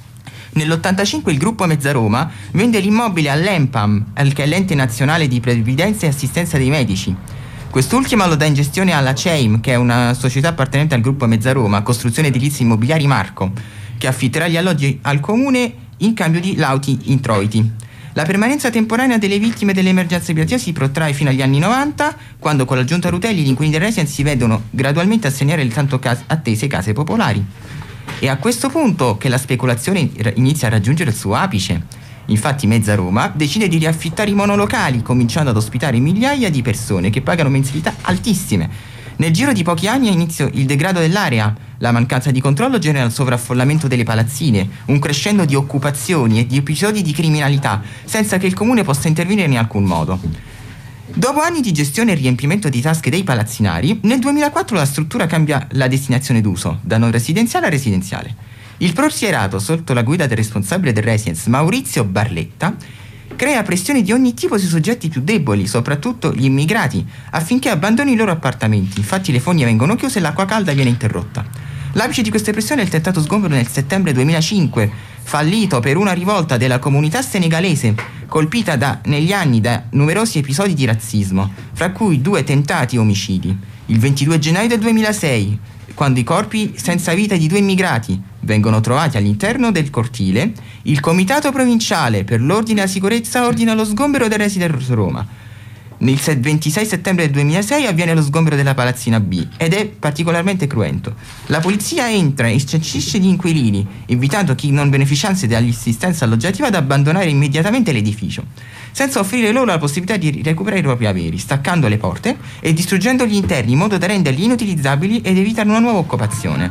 Nell'85 il gruppo Mezzaroma vende l'immobile all'ENPAM, che è l'Ente Nazionale di Previdenza e Assistenza dei Medici. Quest'ultima lo dà in gestione alla CEIM, che è una società appartenente al gruppo Mezzaroma, Costruzione Edilizia Immobiliari Marco, che affitterà gli alloggi al comune in cambio di lauti introiti. La permanenza temporanea delle vittime dell'emergenza abitativa si protrae fino agli anni 90, quando con la giunta Rutelli gli inquilini del residence si vedono gradualmente assegnare le tanto attese case popolari. È a questo punto che la speculazione inizia a raggiungere il suo apice. Infatti Mezzaroma decide di riaffittare i monolocali, cominciando ad ospitare migliaia di persone che pagano mensilità altissime. Nel giro di pochi anni ha inizio il degrado dell'area. La mancanza di controllo genera il sovraffollamento delle palazzine, un crescendo di occupazioni e di episodi di criminalità, senza che il comune possa intervenire in alcun modo. Dopo anni di gestione e riempimento di tasche dei palazzinari, nel 2004 la struttura cambia la destinazione d'uso, da non residenziale a residenziale. Il prosierato, sotto la guida del responsabile del residence, Maurizio Barletta, crea pressioni di ogni tipo sui soggetti più deboli, soprattutto gli immigrati, affinché abbandoni i loro appartamenti. Infatti le fogne vengono chiuse e l'acqua calda viene interrotta. L'apice di queste pressioni è il tentato sgombero nel settembre 2005, fallito per una rivolta della comunità senegalese, colpita negli anni da numerosi episodi di razzismo, fra cui 2 tentati omicidi. Il 22 gennaio del 2006, quando i corpi senza vita di 2 immigrati vengono trovati all'interno del cortile, il Comitato Provinciale per l'Ordine e la Sicurezza ordina lo sgombero del Residence Roma. Il 26 settembre del 2006 avviene lo sgombero della palazzina B ed è particolarmente cruento. La polizia entra e sancisce gli inquilini, invitando chi non beneficiasse dell'assistenza alloggiativa ad abbandonare immediatamente l'edificio, senza offrire loro la possibilità di recuperare i propri averi, staccando le porte e distruggendo gli interni in modo da renderli inutilizzabili ed evitare una nuova occupazione.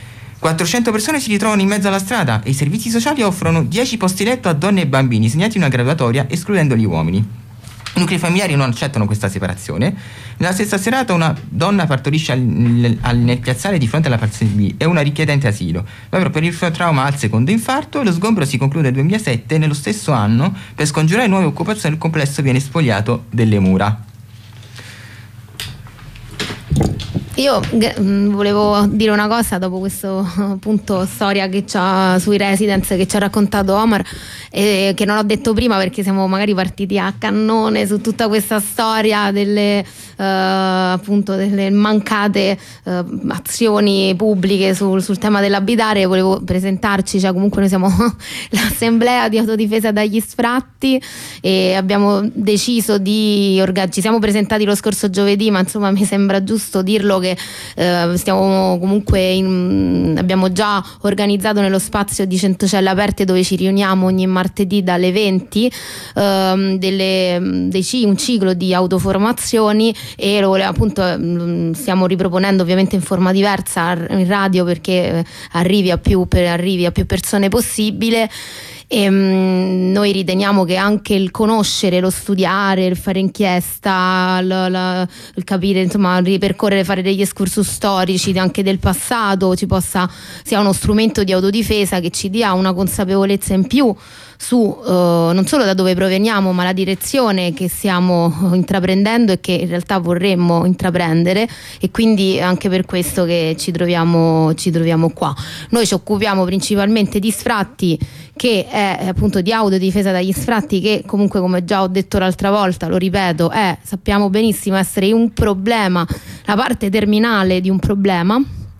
400 persone si ritrovano in mezzo alla strada e i servizi sociali offrono 10 posti letto a donne e bambini, segnati in una graduatoria escludendo gli uomini. I nuclei familiari non accettano questa separazione. Nella stessa serata una donna partorisce nel piazzale di fronte alla palazzina B e una richiedente asilo. Proprio per il trauma al secondo infarto, lo sgombero si conclude nel 2007 e nello stesso anno, per scongiurare nuove occupazioni, il complesso viene spogliato delle mura. Io volevo dire una cosa dopo questo appunto storia che c'ha sui residence che ci ha raccontato Omar, che non ho detto prima perché siamo magari partiti a cannone su tutta questa storia delle appunto delle mancate azioni pubbliche sul tema dell'abitare. Volevo presentarci, cioè comunque noi siamo l'assemblea di autodifesa dagli sfratti e abbiamo deciso ci siamo presentati lo scorso giovedì, ma insomma mi sembra giusto dirlo che stiamo comunque abbiamo già organizzato nello spazio di Centocelle Aperte, dove ci riuniamo ogni martedì dalle 20 un ciclo di autoformazioni, e lo appunto stiamo riproponendo ovviamente in forma diversa in radio perché arrivi a più persone possibile. E noi riteniamo che anche il conoscere, lo studiare, il fare inchiesta, il capire, insomma, ripercorrere, fare degli excursus storici anche del passato sia uno strumento di autodifesa che ci dia una consapevolezza in più su non solo da dove proveniamo, ma la direzione che stiamo intraprendendo e che in realtà vorremmo intraprendere, e quindi anche per questo che ci troviamo qua. Noi ci occupiamo principalmente di sfratti, che è appunto di autodifesa dagli sfratti, che comunque, come già ho detto l'altra volta, lo ripeto, sappiamo benissimo essere un problema, la parte terminale di un problema,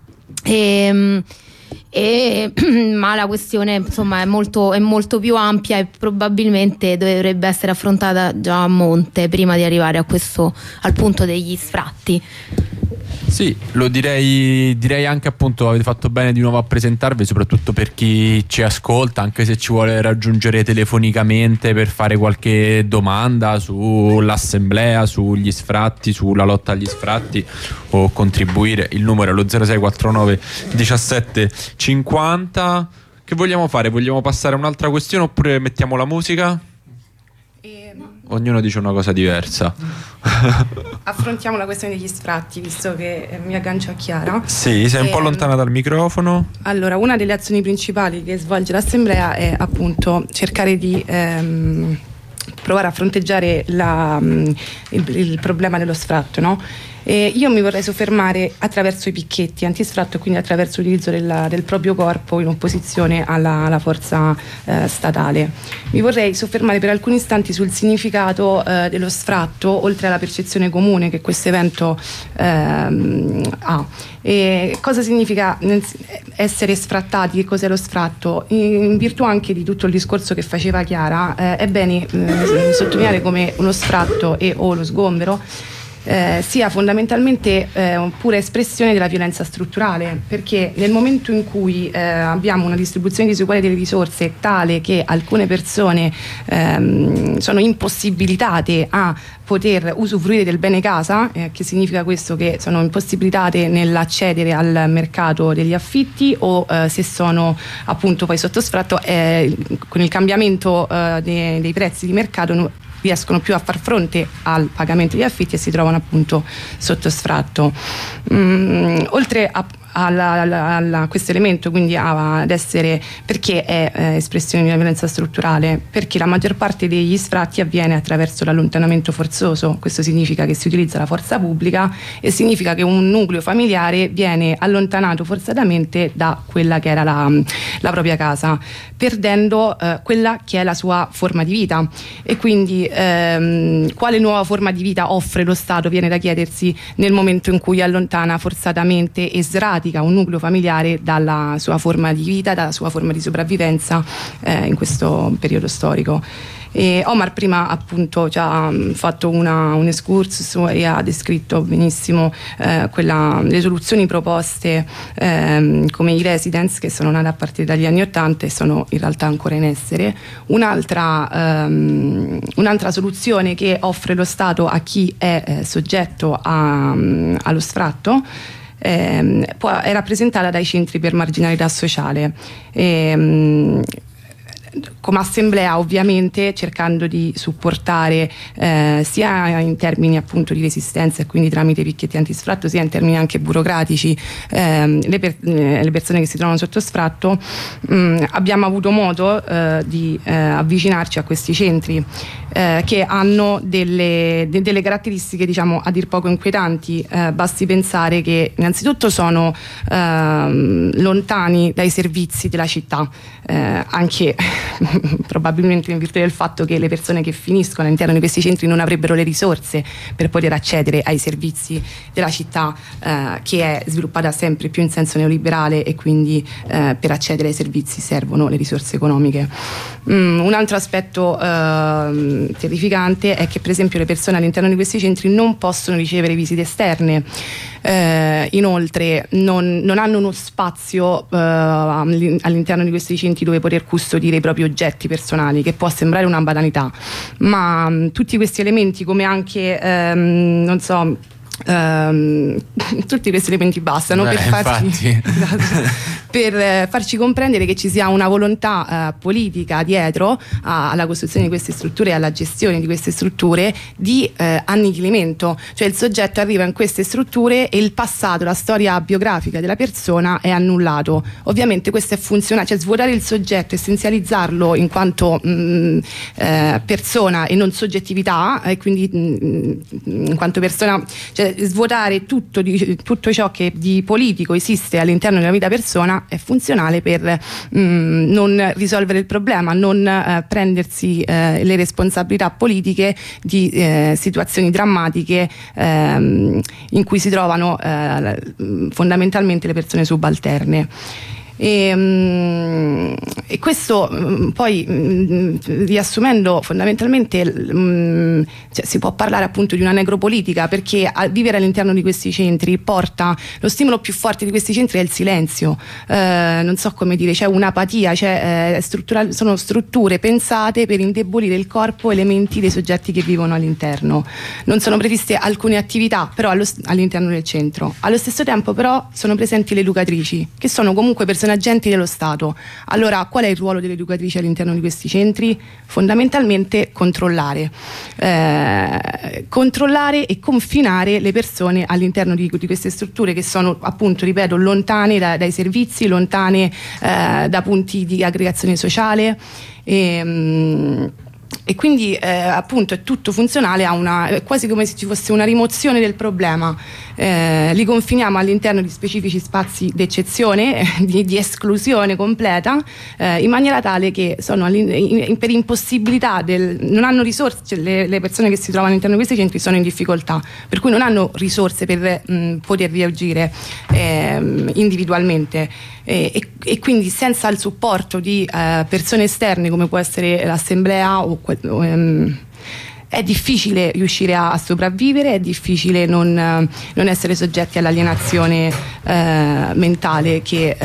ma la questione insomma è molto più ampia e probabilmente dovrebbe essere affrontata già a monte prima di arrivare al punto degli sfratti. Sì, lo direi anche, appunto, avete fatto bene di nuovo a presentarvi, soprattutto per chi ci ascolta, anche se ci vuole raggiungere telefonicamente per fare qualche domanda sull'assemblea, sugli sfratti, sulla lotta agli sfratti, o contribuire. Il numero è lo 0649 17 50. Che vogliamo fare? Vogliamo passare a un'altra questione oppure mettiamo la musica? Ognuno dice una cosa diversa. Affrontiamo la questione degli sfratti, visto che mi aggancio a Chiara. Sì, sei un po' lontana dal microfono. Allora, una delle azioni principali che svolge l'Assemblea è appunto cercare di provare a fronteggiare il problema dello sfratto, no? E io mi vorrei soffermare attraverso i picchetti antisfratto, quindi attraverso l'utilizzo del proprio corpo in opposizione alla forza statale. Mi vorrei soffermare per alcuni istanti sul significato dello sfratto, oltre alla percezione comune che questo evento ha. E cosa significa essere sfrattati? Che cos'è lo sfratto? In virtù anche di tutto il discorso che faceva Chiara, è bene sottolineare come uno sfratto o lo sgombero sia fondamentalmente pura espressione della violenza strutturale, perché nel momento in cui abbiamo una distribuzione disuguale delle risorse tale che alcune persone sono impossibilitate a poter usufruire del bene casa, che significa questo? Che sono impossibilitate nell'accedere al mercato degli affitti, o se sono appunto poi sotto sfratto, con il cambiamento dei prezzi di mercato riescono più a far fronte al pagamento degli affitti e si trovano appunto sotto sfratto. Oltre a questo elemento, quindi ad essere, perché è espressione di una violenza strutturale? Perché la maggior parte degli sfratti avviene attraverso l'allontanamento forzoso. Questo significa che si utilizza la forza pubblica e significa che un nucleo familiare viene allontanato forzatamente da quella che era la propria casa, perdendo quella che è la sua forma di vita. E quindi quale nuova forma di vita offre lo Stato? Viene da chiedersi nel momento in cui allontana forzatamente e sradica un nucleo familiare dalla sua forma di vita, dalla sua forma di sopravvivenza in questo periodo storico. E Omar prima appunto ci ha fatto un excursus e ha descritto benissimo le soluzioni proposte come i residence, che sono nate a partire dagli anni '80 e sono in realtà ancora in essere. Un'altra soluzione che offre lo Stato a chi è soggetto allo sfratto è rappresentata dai centri per marginalità sociale. Come assemblea, ovviamente, cercando di supportare sia in termini appunto di resistenza e quindi tramite picchetti antisfratto, sia in termini anche burocratici le persone che si trovano sotto sfratto, abbiamo avuto modo di avvicinarci a questi centri. che hanno delle caratteristiche, diciamo, a dir poco inquietanti. Basti pensare che innanzitutto sono lontani dai servizi della città, anche probabilmente in virtù del fatto che le persone che finiscono all'interno di questi centri non avrebbero le risorse per poter accedere ai servizi della città, che è sviluppata sempre più in senso neoliberale, e quindi per accedere ai servizi servono le risorse economiche. Un altro aspetto terrificante è che per esempio le persone all'interno di questi centri non possono ricevere visite esterne. Inoltre non hanno uno spazio all'interno di questi centri dove poter custodire i propri oggetti personali, che può sembrare una banalità, ma tutti questi elementi, come anche non so, tutti questi elementi bastano per farci comprendere che ci sia una volontà politica dietro alla costruzione di queste strutture e alla gestione di queste strutture di annichilimento. Cioè il soggetto arriva in queste strutture e il passato, la storia biografica della persona è annullato. Ovviamente questo è funzionale, cioè svuotare il soggetto, essenzializzarlo in quanto persona e non soggettività, e quindi in quanto persona, cioè svuotare tutto ciò che di politico esiste all'interno della vita persona, è funzionale per non risolvere il problema, non prendersi le responsabilità politiche di situazioni drammatiche in cui si trovano fondamentalmente le persone subalterne. E questo poi, riassumendo, fondamentalmente cioè, si può parlare appunto di una necropolitica, perché a vivere all'interno di questi centri porta, lo stimolo più forte di questi centri è il silenzio, non so come dire, c'è un'apatia, sono strutture pensate per indebolire il corpo e le menti dei soggetti che vivono all'interno. Non sono previste alcune attività però all'interno del centro. Allo stesso tempo però sono presenti le educatrici, che sono comunque persone agenti dello Stato. Allora, qual è il ruolo delle educatrici all'interno di questi centri? Fondamentalmente controllare e confinare le persone all'interno di queste strutture, che sono appunto, ripeto, lontane dai servizi, lontane da punti di aggregazione sociale, e quindi appunto è tutto funzionale a quasi come se ci fosse una rimozione del problema. Li confiniamo all'interno di specifici spazi d'eccezione, di esclusione completa, in maniera tale che sono per impossibilità non hanno risorse, cioè le persone che si trovano all'interno di questi centri sono in difficoltà, per cui non hanno risorse per poter reagire individualmente, e quindi senza il supporto di persone esterne come può essere l'assemblea è difficile riuscire a sopravvivere, è difficile non essere soggetti all'alienazione mentale che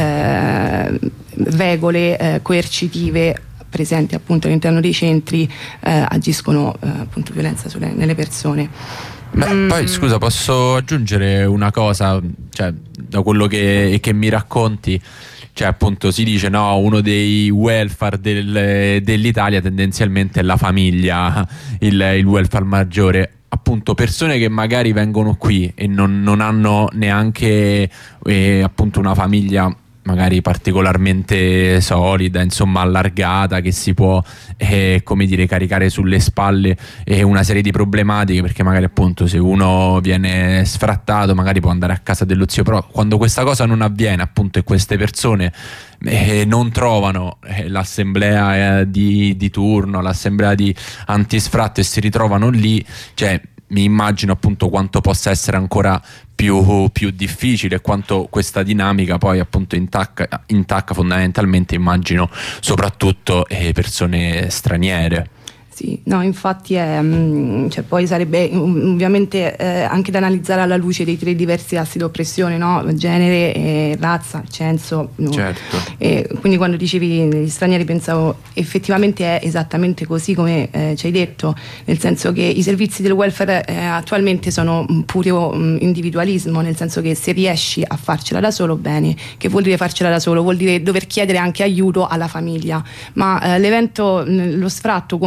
regole coercitive presenti appunto all'interno dei centri agiscono appunto violenza nelle persone. Poi scusa, posso aggiungere una cosa, cioè da quello che mi racconti, cioè appunto si dice no, uno dei welfare dell'Italia tendenzialmente è la famiglia, il welfare maggiore. Appunto persone che magari vengono qui e non hanno neanche appunto una famiglia magari particolarmente solida, insomma allargata, che si può come dire caricare sulle spalle una serie di problematiche, perché magari appunto se uno viene sfrattato magari può andare a casa dello zio, però quando questa cosa non avviene appunto e queste persone non trovano l'assemblea di turno, l'assemblea di antisfratto, e si ritrovano lì, cioè mi immagino appunto quanto possa essere ancora più difficile, e quanto questa dinamica poi appunto intacca fondamentalmente, immagino, soprattutto persone straniere. Sì, no, infatti cioè poi sarebbe ovviamente anche da analizzare alla luce dei tre diversi assi di oppressione, no? Genere, razza, censo. Certo. E quindi quando dicevi gli stranieri pensavo effettivamente è esattamente così come ci hai detto, nel senso che i servizi del welfare attualmente sono un puro individualismo, nel senso che se riesci a farcela da solo, bene. Che vuol dire farcela da solo? Vuol dire dover chiedere anche aiuto alla famiglia, ma l'evento, lo sfratto, come è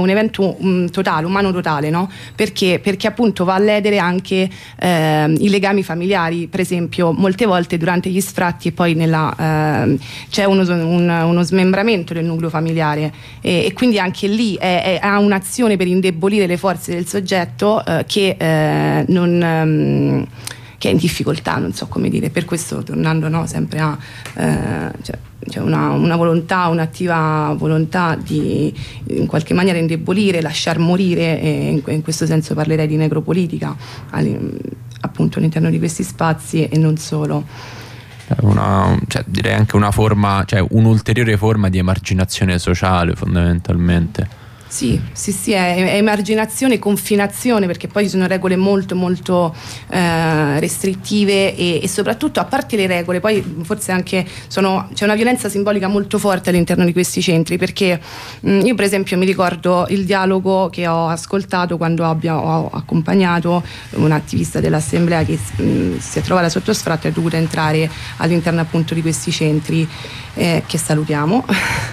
un evento totale, umano totale, no? Perché appunto va a ledere anche i legami familiari. Per esempio, molte volte durante gli sfratti e poi c'è uno smembramento del nucleo familiare, e quindi anche lì ha un'azione per indebolire le forze del soggetto che è in difficoltà, non so come dire. Per questo, tornando, no, sempre a c'è una volontà, un'attiva volontà di in qualche maniera indebolire, lasciar morire, e in questo senso parlerei di necropolitica appunto all'interno di questi spazi, e non solo. Direi anche una forma, un'ulteriore forma di emarginazione sociale, fondamentalmente. Sì, è emarginazione, confinazione, perché poi ci sono regole molto molto restrittive, e soprattutto, a parte le regole, poi forse anche c'è una violenza simbolica molto forte all'interno di questi centri, perché io per esempio mi ricordo il dialogo che ho ascoltato quando ho accompagnato un'attivista dell'assemblea che si è trovata sotto sfratto e è dovuta entrare all'interno appunto di questi centri, che salutiamo.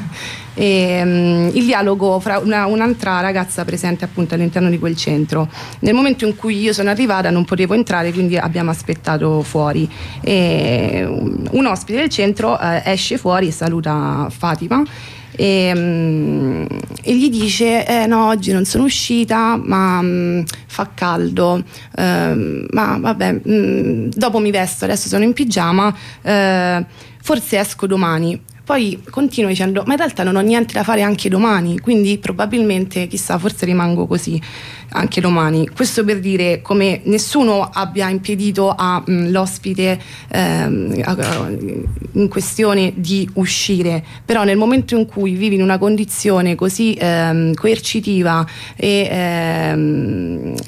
Il dialogo fra un'altra ragazza presente appunto all'interno di quel centro. Nel momento in cui io sono arrivata non potevo entrare, quindi abbiamo aspettato fuori, e un ospite del centro esce fuori e saluta Fatima e gli dice no, oggi non sono uscita, ma fa caldo, ma vabbè, dopo mi vesto, adesso sono in pigiama, forse esco domani. Poi continuo dicendo, ma in realtà non ho niente da fare anche domani, quindi probabilmente, chissà, forse rimango così anche domani. Questo per dire come nessuno abbia impedito all'ospite in questione di uscire, però nel momento in cui vivi in una condizione così coercitiva e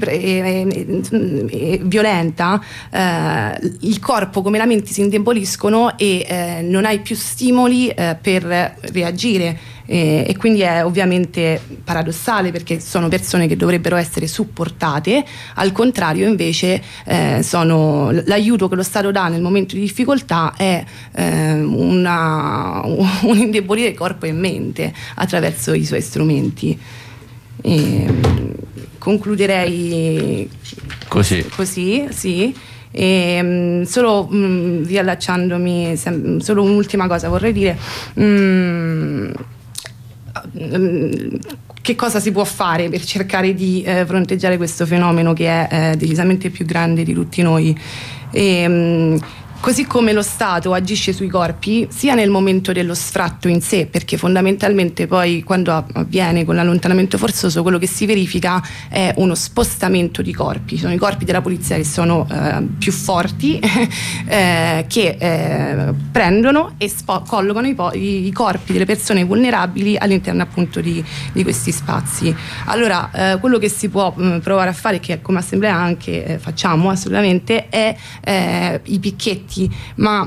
violenta, il corpo come la mente si indeboliscono e non hai più stimoli per reagire, e quindi è ovviamente paradossale, perché sono persone che dovrebbero essere supportate. Al contrario, invece, l'aiuto che lo Stato dà nel momento di difficoltà è un indebolire corpo e mente attraverso i suoi strumenti. Concluderei così, sì. Solo riallacciandomi, solo un'ultima cosa vorrei dire. Che cosa si può fare per cercare di fronteggiare questo fenomeno che è decisamente più grande di tutti noi? Così come lo Stato agisce sui corpi, sia nel momento dello sfratto in sé, perché fondamentalmente poi quando avviene con l'allontanamento forzoso quello che si verifica è uno spostamento di corpi. Sono i corpi della polizia che sono più forti che prendono e collocano i corpi delle persone vulnerabili all'interno appunto di questi spazi. Allora quello che si può provare a fare, che come assemblea anche facciamo assolutamente, è i picchetti. Ma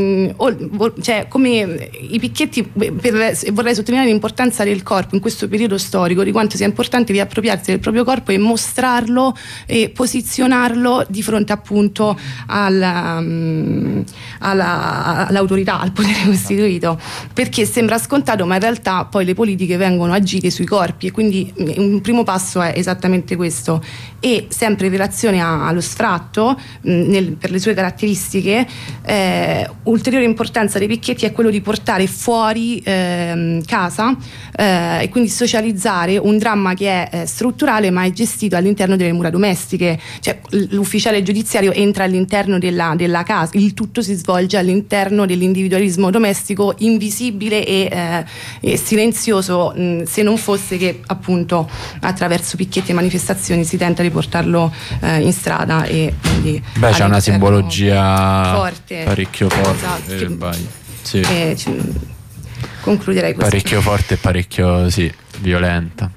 come i picchetti, vorrei sottolineare l'importanza del corpo in questo periodo storico, di quanto sia importante riappropriarsi del proprio corpo e mostrarlo e posizionarlo di fronte appunto all'autorità, al potere costituito, perché sembra scontato, ma in realtà poi le politiche vengono agite sui corpi, e quindi un primo passo è esattamente questo. E sempre in relazione allo sfratto, per le sue caratteristiche, ulteriore importanza dei picchetti è quello di portare fuori casa e quindi socializzare un dramma che è strutturale ma è gestito all'interno delle mura domestiche. Cioè l'ufficiale giudiziario entra all'interno della casa, il tutto si svolge all'interno dell'individualismo domestico invisibile e silenzioso, se non fosse che appunto attraverso picchetti e manifestazioni si tenta di portarlo in strada, e quindi c'è una simbologia forte, parecchio forte, esatto. Sì. Concluderei così. Parecchio forte e parecchio violenta.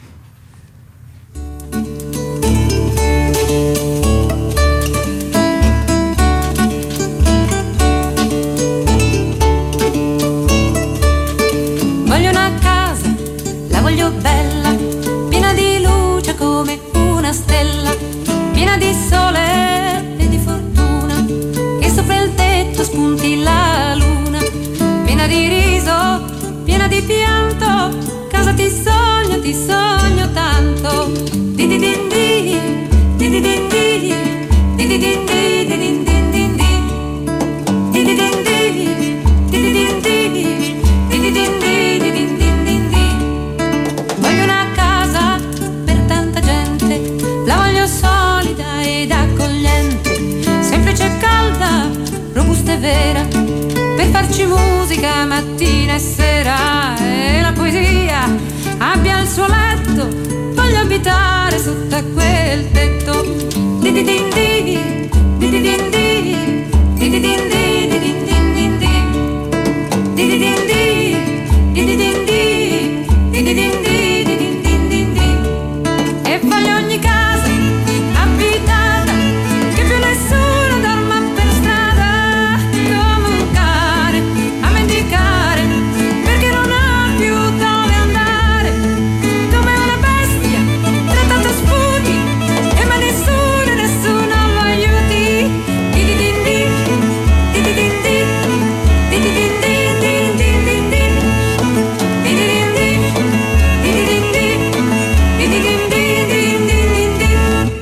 Voglio una casa, la voglio bella, piena di luce come una stella, piena di sole e di fortuna, che sopra il tetto spunti la luna, piena di riso, piena di pianto, casa ti sogno ti sogno tanto. Di di din di, di di din di, di di din di, di din din din di. Di di din di, di di din di, di di din di, di din din din di. Voglio una casa per tanta gente, la voglio solida ed accogliente, semplice e calda, robusta e vera, per farci musica mattina e sera. E la poesia abbia il suo letto, voglio abitare sotto a quel tetto. Di di din di, di di din di, di di din di, di din din din di. Di di din di, di di din di, di di din di, di din din din di. E voglio ogni casa abitata, che più nessuno dorma per strada, come un cane a mendicare, perché non ha più dove andare, come una bestia tra tanto sputi, e ma nessuno lo aiuti. Di di din di, di di din di, di di din di, din din din di. Di di din di, di di din di, di di din di, din din din di.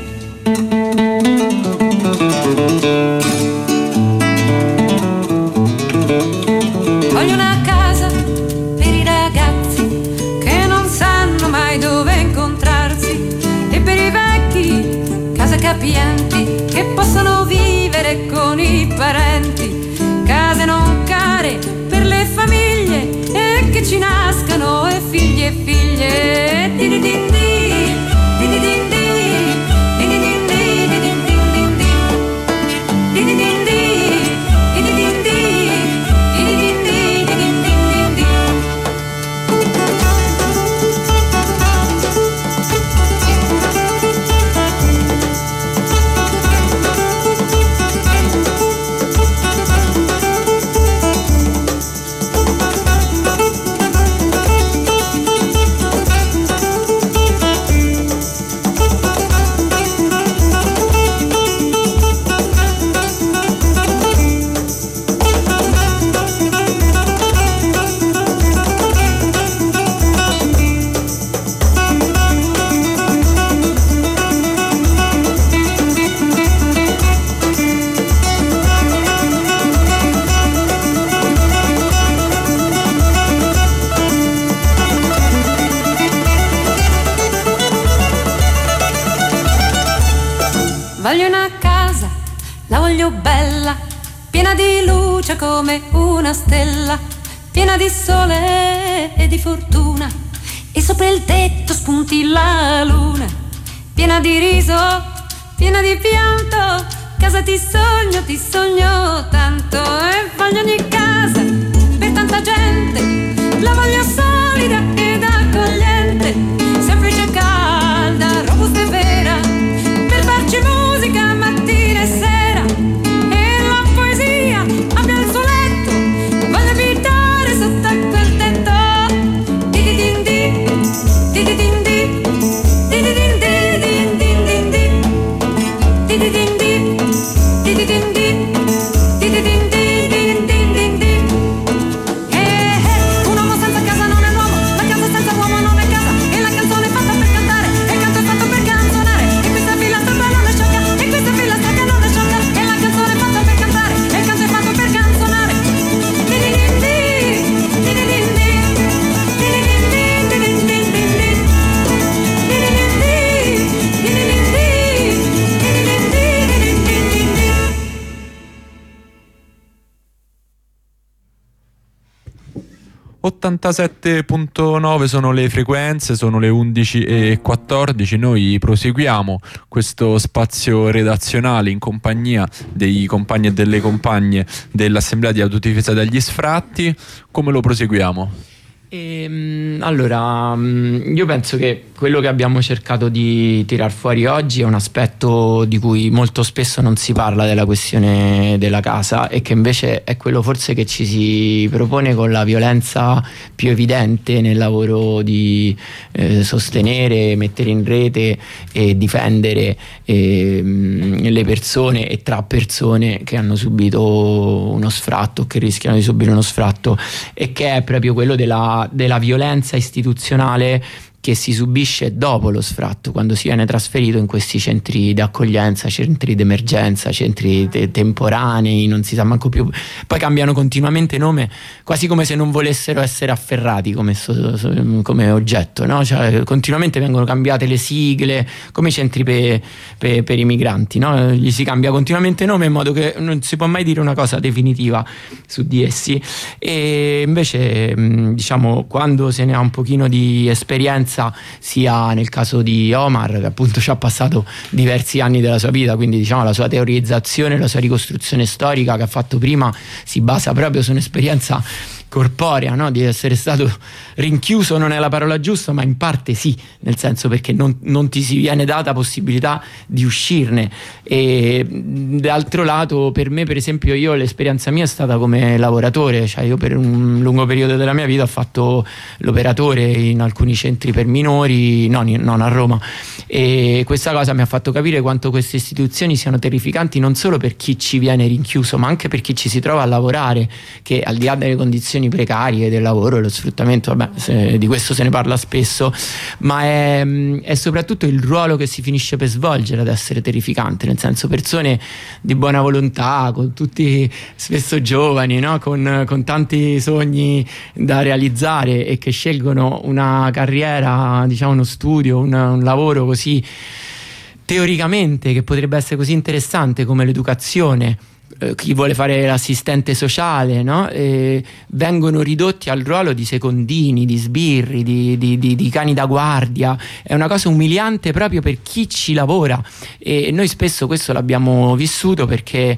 Voglio una casa per i ragazzi che non sanno mai dove incontrarsi, e per i vecchi case capienti che possono vivere con i parenti, case non care per le famiglie e che ci nascano e figli e figlie. Di di din di, di di din di, di di din di, di din din din di. Di di din di, di di din di, di di din di, di din din din di. Voglio una casa, la voglio bella, piena di luce come una stella, piena di sole e di fortuna, e sopra il tetto spunti la luna, piena di riso, piena di pianto, casa ti sogno tanto. E voglio ogni casa per tanta gente, la voglio solida ed accogliente, semplice e calda, robusta e vera, per farci musica mattina e sera. E la poesia abbia il suo letto, voglio abitare sotto a quel tetto. Di di din di, di di din di, di di din di, din din din di. Di di din di, di di din di, di di din di, din din din di. Un uomo senza casa non è un uomo, la casa senza uomo non è casa, e la canzone è fatta per cantare, e il canto è fatto per canzonare, e questa fila sopra non è sciocca, e questa fila stacca non è sciocca, e la canzone è fatta per cantare, e il canto è fatto per canzonare. Di di din di, di di din di, di di din di, di din din din di. Di di din di, di di din di, di di din di, di din din din di. 87.9 sono le frequenze, sono le 11:14. Noi proseguiamo questo spazio redazionale in compagnia dei compagni e delle compagne dell'Assemblea di Autodifesa dagli Sfratti. Come lo proseguiamo? Allora, io penso che quello che abbiamo cercato di tirar fuori oggi è un aspetto di cui molto spesso non si parla, della questione della casa, e che invece è quello forse che ci si propone con la violenza più evidente nel lavoro di sostenere, mettere in rete e difendere le persone e tra persone che hanno subito uno sfratto o che rischiano di subire uno sfratto, e che è proprio quello della violenza istituzionale che si subisce dopo lo sfratto, quando si viene trasferito in questi centri di accoglienza, centri d'emergenza, centri temporanei, non si sa manco più, poi cambiano continuamente nome, quasi come se non volessero essere afferrati come oggetto, no? Cioè, continuamente vengono cambiate le sigle, come i centri per i migranti, no? Gli si cambia continuamente nome in modo che non si può mai dire una cosa definitiva su di essi. E invece diciamo, quando se ne ha un pochino di esperienza, sia nel caso di Omar, che appunto ci ha passato diversi anni della sua vita, quindi diciamo la sua teorizzazione, la sua ricostruzione storica che ha fatto prima si basa proprio su un'esperienza corporea, no? Di essere stato rinchiuso non è la parola giusta, ma in parte sì, nel senso perché non ti si viene data possibilità di uscirne. E d'altro lato, per me per esempio, io l'esperienza mia è stata come lavoratore, cioè io per un lungo periodo della mia vita ho fatto l'operatore in alcuni centri per minori, non a Roma, e questa cosa mi ha fatto capire quanto queste istituzioni siano terrificanti non solo per chi ci viene rinchiuso, ma anche per chi ci si trova a lavorare, che al di là delle condizioni precarie del lavoro e lo sfruttamento, di questo se ne parla spesso, ma è soprattutto il ruolo che si finisce per svolgere ad essere terrificante, nel senso, persone di buona volontà, con tutti spesso giovani, no? con tanti sogni da realizzare, e che scelgono una carriera, diciamo uno studio, un lavoro così teoricamente che potrebbe essere così interessante come l'educazione, chi vuole fare l'assistente sociale, no? Vengono ridotti al ruolo di secondini, di sbirri, di cani da guardia. È una cosa umiliante proprio per chi ci lavora, e noi spesso questo l'abbiamo vissuto, perché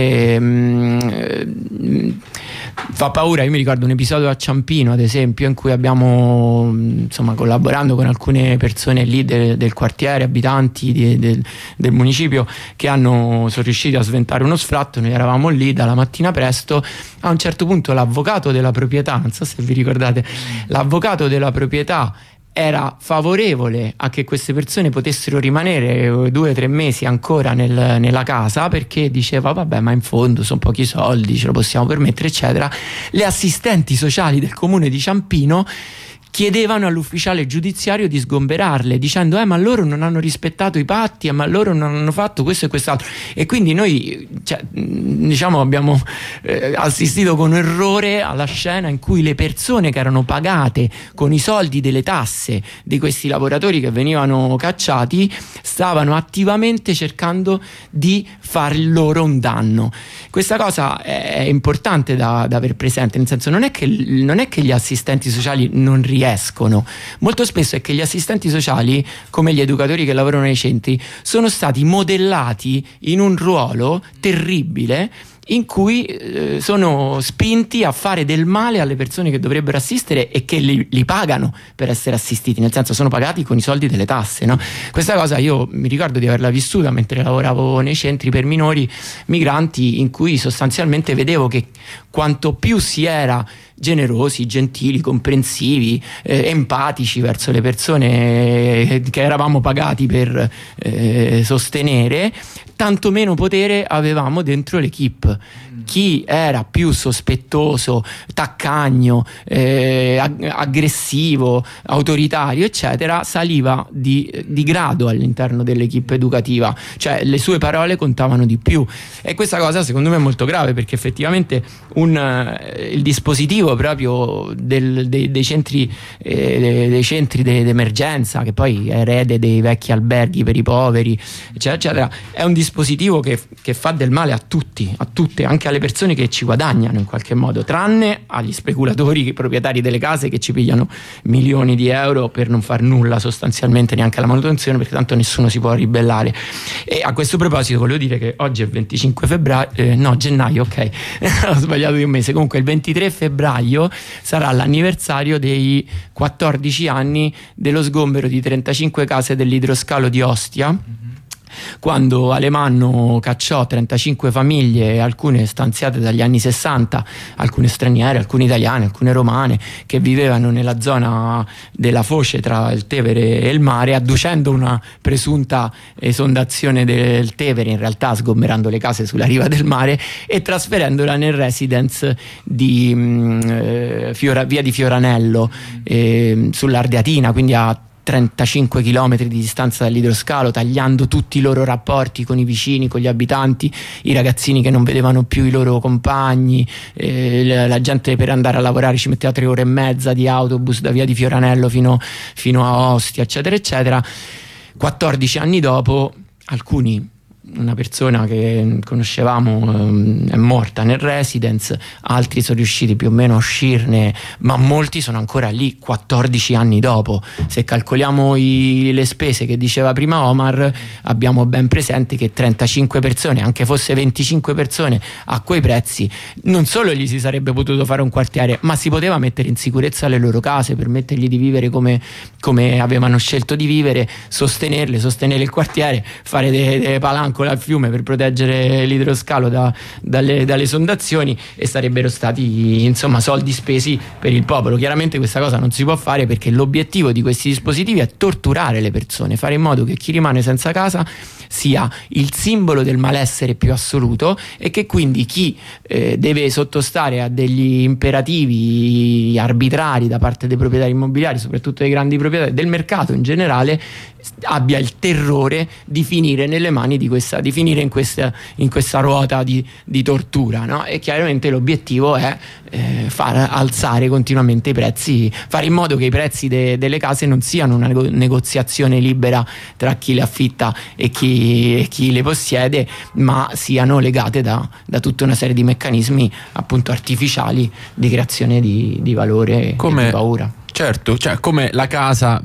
fa paura. Io mi ricordo un episodio a Ciampino, ad esempio, in cui abbiamo, insomma, collaborando con alcune persone lì del quartiere, abitanti del municipio, che sono riusciti a sventare uno sfratto. Noi eravamo lì dalla mattina presto. A un certo punto l'avvocato della proprietà, non so se vi ricordate, l'avvocato della proprietà era favorevole a che queste persone potessero rimanere 2 o 3 mesi ancora nella casa, perché diceva vabbè, ma in fondo sono pochi soldi, ce lo possiamo permettere, eccetera. Le assistenti sociali del comune di Ciampino chiedevano all'ufficiale giudiziario di sgomberarle, dicendo ma loro non hanno rispettato i patti, ma loro non hanno fatto questo e quest'altro. E quindi noi, diciamo, abbiamo assistito con errore alla scena in cui le persone che erano pagate con i soldi delle tasse di questi lavoratori che venivano cacciati stavano attivamente cercando di far loro un danno. Questa cosa è importante da aver presente, nel senso, non è che gli assistenti sociali non riescono. Molto spesso è che gli assistenti sociali, come gli educatori che lavorano nei centri, sono stati modellati in un ruolo terribile, in cui sono spinti a fare del male alle persone che dovrebbero assistere e che li pagano per essere assistiti, nel senso sono pagati con i soldi delle tasse, no? Questa cosa io mi ricordo di averla vissuta mentre lavoravo nei centri per minori migranti, in cui sostanzialmente vedevo che quanto più si era generosi, gentili, comprensivi, empatici verso le persone che eravamo pagati per sostenere, tanto meno potere avevamo dentro l'equipe. Chi era più sospettoso, taccagno, aggressivo, autoritario, eccetera, saliva di grado all'interno dell'equipe educativa, cioè le sue parole contavano di più. E questa cosa secondo me è molto grave, perché effettivamente il dispositivo proprio dei centri d'emergenza, che poi è erede dei vecchi alberghi per i poveri, eccetera, eccetera, è un dispositivo che fa del male a tutti, a tutte, anche alle persone che ci guadagnano in qualche modo, tranne agli speculatori proprietari delle case che ci pigliano milioni di euro per non far nulla, sostanzialmente neanche la manutenzione, perché tanto nessuno si può ribellare. E a questo proposito volevo dire che oggi è 25 gennaio, ok, ho sbagliato di un mese. Comunque il 23 febbraio sarà l'anniversario dei 14 anni dello sgombero di 35 case dell'idroscalo di Ostia, quando Alemanno cacciò 35 famiglie, alcune stanziate dagli anni 60, alcune straniere, alcune italiane, alcune romane, che vivevano nella zona della foce tra il Tevere e il mare, adducendo una presunta esondazione del Tevere, in realtà sgomberando le case sulla riva del mare e trasferendola nel residence di via di Fioranello, sull'Ardeatina, quindi a 35 km di distanza dall'idroscalo, tagliando tutti i loro rapporti con i vicini, con gli abitanti, i ragazzini che non vedevano più i loro compagni, la gente per andare a lavorare ci metteva 3 ore e mezza di autobus da via di Fioranello fino a Ostia, eccetera eccetera. 14 anni dopo, una persona che conoscevamo è morta nel residence, altri sono riusciti più o meno a uscirne, ma molti sono ancora lì 14 anni dopo. Se calcoliamo le spese che diceva prima Omar, abbiamo ben presente che 35 persone, anche fosse 25 persone, a quei prezzi non solo gli si sarebbe potuto fare un quartiere, ma si poteva mettere in sicurezza le loro case, permettergli di vivere come avevano scelto di vivere, sostenere il quartiere, fare delle palanche al fiume per proteggere l'idroscalo dalle esondazioni, e sarebbero stati insomma soldi spesi per il popolo. Chiaramente questa cosa non si può fare, perché l'obiettivo di questi dispositivi è torturare le persone, fare in modo che chi rimane senza casa sia il simbolo del malessere più assoluto, e che quindi chi deve sottostare a degli imperativi arbitrari da parte dei proprietari immobiliari, soprattutto dei grandi proprietari, del mercato in generale, abbia il terrore di finire nelle mani di finire in questa ruota di tortura, no? E chiaramente l'obiettivo è far alzare continuamente i prezzi, fare in modo che i prezzi delle case non siano una negoziazione libera tra chi le affitta e chi le possiede, ma siano legate da tutta una serie di meccanismi appunto artificiali di creazione di valore e di paura. Certo, cioè come la casa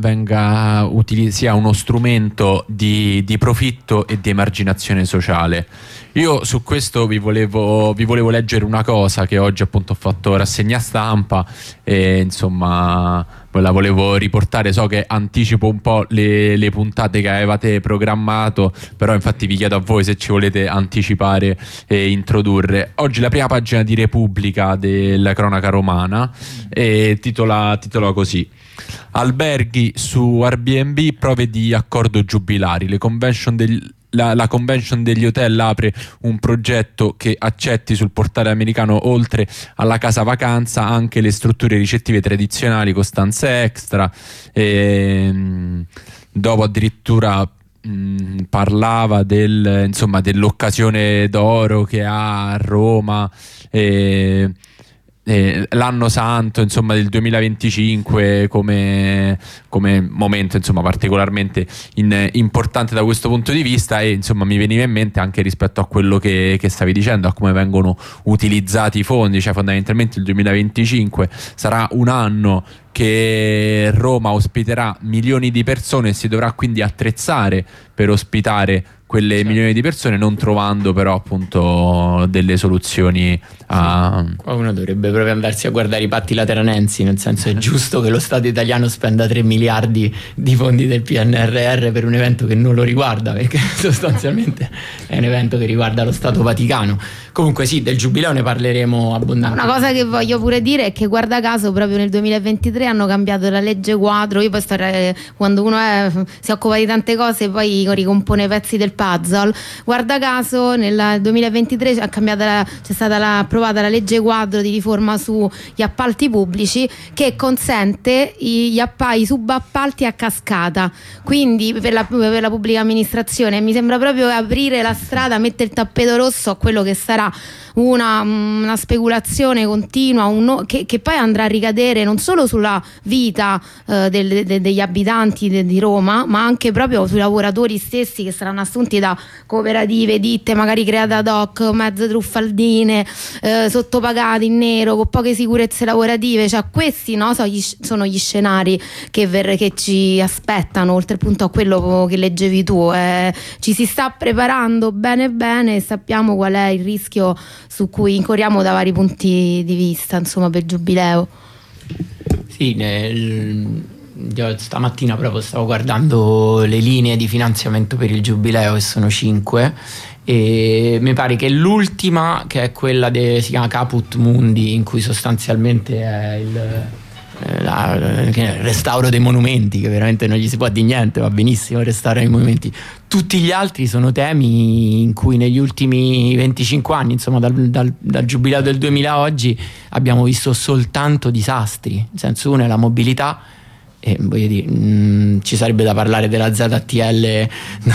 sia uno strumento di profitto e di emarginazione sociale. Io su questo vi volevo leggere una cosa che oggi appunto ho fatto rassegna stampa e insomma la volevo riportare. So che anticipo un po' le puntate che avevate programmato, però infatti vi chiedo a voi se ci volete anticipare e introdurre. Oggi la prima pagina di Repubblica della cronaca romana titola così: alberghi su Airbnb, prove di accordo giubilari. La convention degli hotel apre un progetto che accetti sul portale americano, oltre alla casa vacanza, anche le strutture ricettive tradizionali con stanze extra. Dopo addirittura parlava dell'occasione d'oro che ha a Roma, l'anno santo insomma del 2025 come momento insomma particolarmente importante da questo punto di vista. E insomma mi veniva in mente anche rispetto a quello che stavi dicendo, a come vengono utilizzati i fondi, cioè fondamentalmente il 2025 sarà un anno che Roma ospiterà milioni di persone e si dovrà quindi attrezzare per ospitare quelle milioni di persone, non trovando però appunto delle soluzioni Uno dovrebbe proprio andarsi a guardare i patti lateranensi, nel senso è giusto che lo Stato italiano spenda 3 miliardi di fondi del PNRR per un evento che non lo riguarda, perché sostanzialmente è un evento che riguarda lo Stato Vaticano. Comunque sì, del giubileo ne parleremo abbondantemente. Una cosa che voglio pure dire è che guarda caso proprio nel 2023 hanno cambiato la legge quadro. Io poi quando uno si occupa di tante cose poi ricompone pezzi del puzzle. Guarda caso nel 2023 c'è stata approvata la legge quadro di riforma sugli appalti pubblici, che consente i subappalti a cascata, quindi per la pubblica amministrazione. Mi sembra proprio aprire la strada, mettere il tappeto rosso a quello che sarà una speculazione continua, che poi andrà a ricadere non solo sulla vita degli abitanti di Roma, ma anche proprio sui lavoratori stessi, che saranno assunti da cooperative, ditte magari create ad hoc, mezze truffaldine, sottopagati in nero, con poche sicurezze lavorative. Cioè questi sono gli scenari che ci aspettano, oltre appunto a quello che leggevi tu. Ci si sta preparando bene e sappiamo qual è il rischio su cui incorriamo da vari punti di vista, insomma, per il giubileo. Sì, io stamattina proprio stavo guardando le linee di finanziamento per il Giubileo, e sono 5, e mi pare che l'ultima, che è quella si chiama Caput Mundi, in cui sostanzialmente è il restauro dei monumenti, che veramente non gli si può dire niente, va benissimo restaurare i monumenti. Tutti gli altri sono temi in cui negli ultimi 25 anni, insomma dal Giubileo del 2000 a oggi, abbiamo visto soltanto disastri. Nel senso, uno è la mobilità, e voglio dire, ci sarebbe da parlare della ZTL,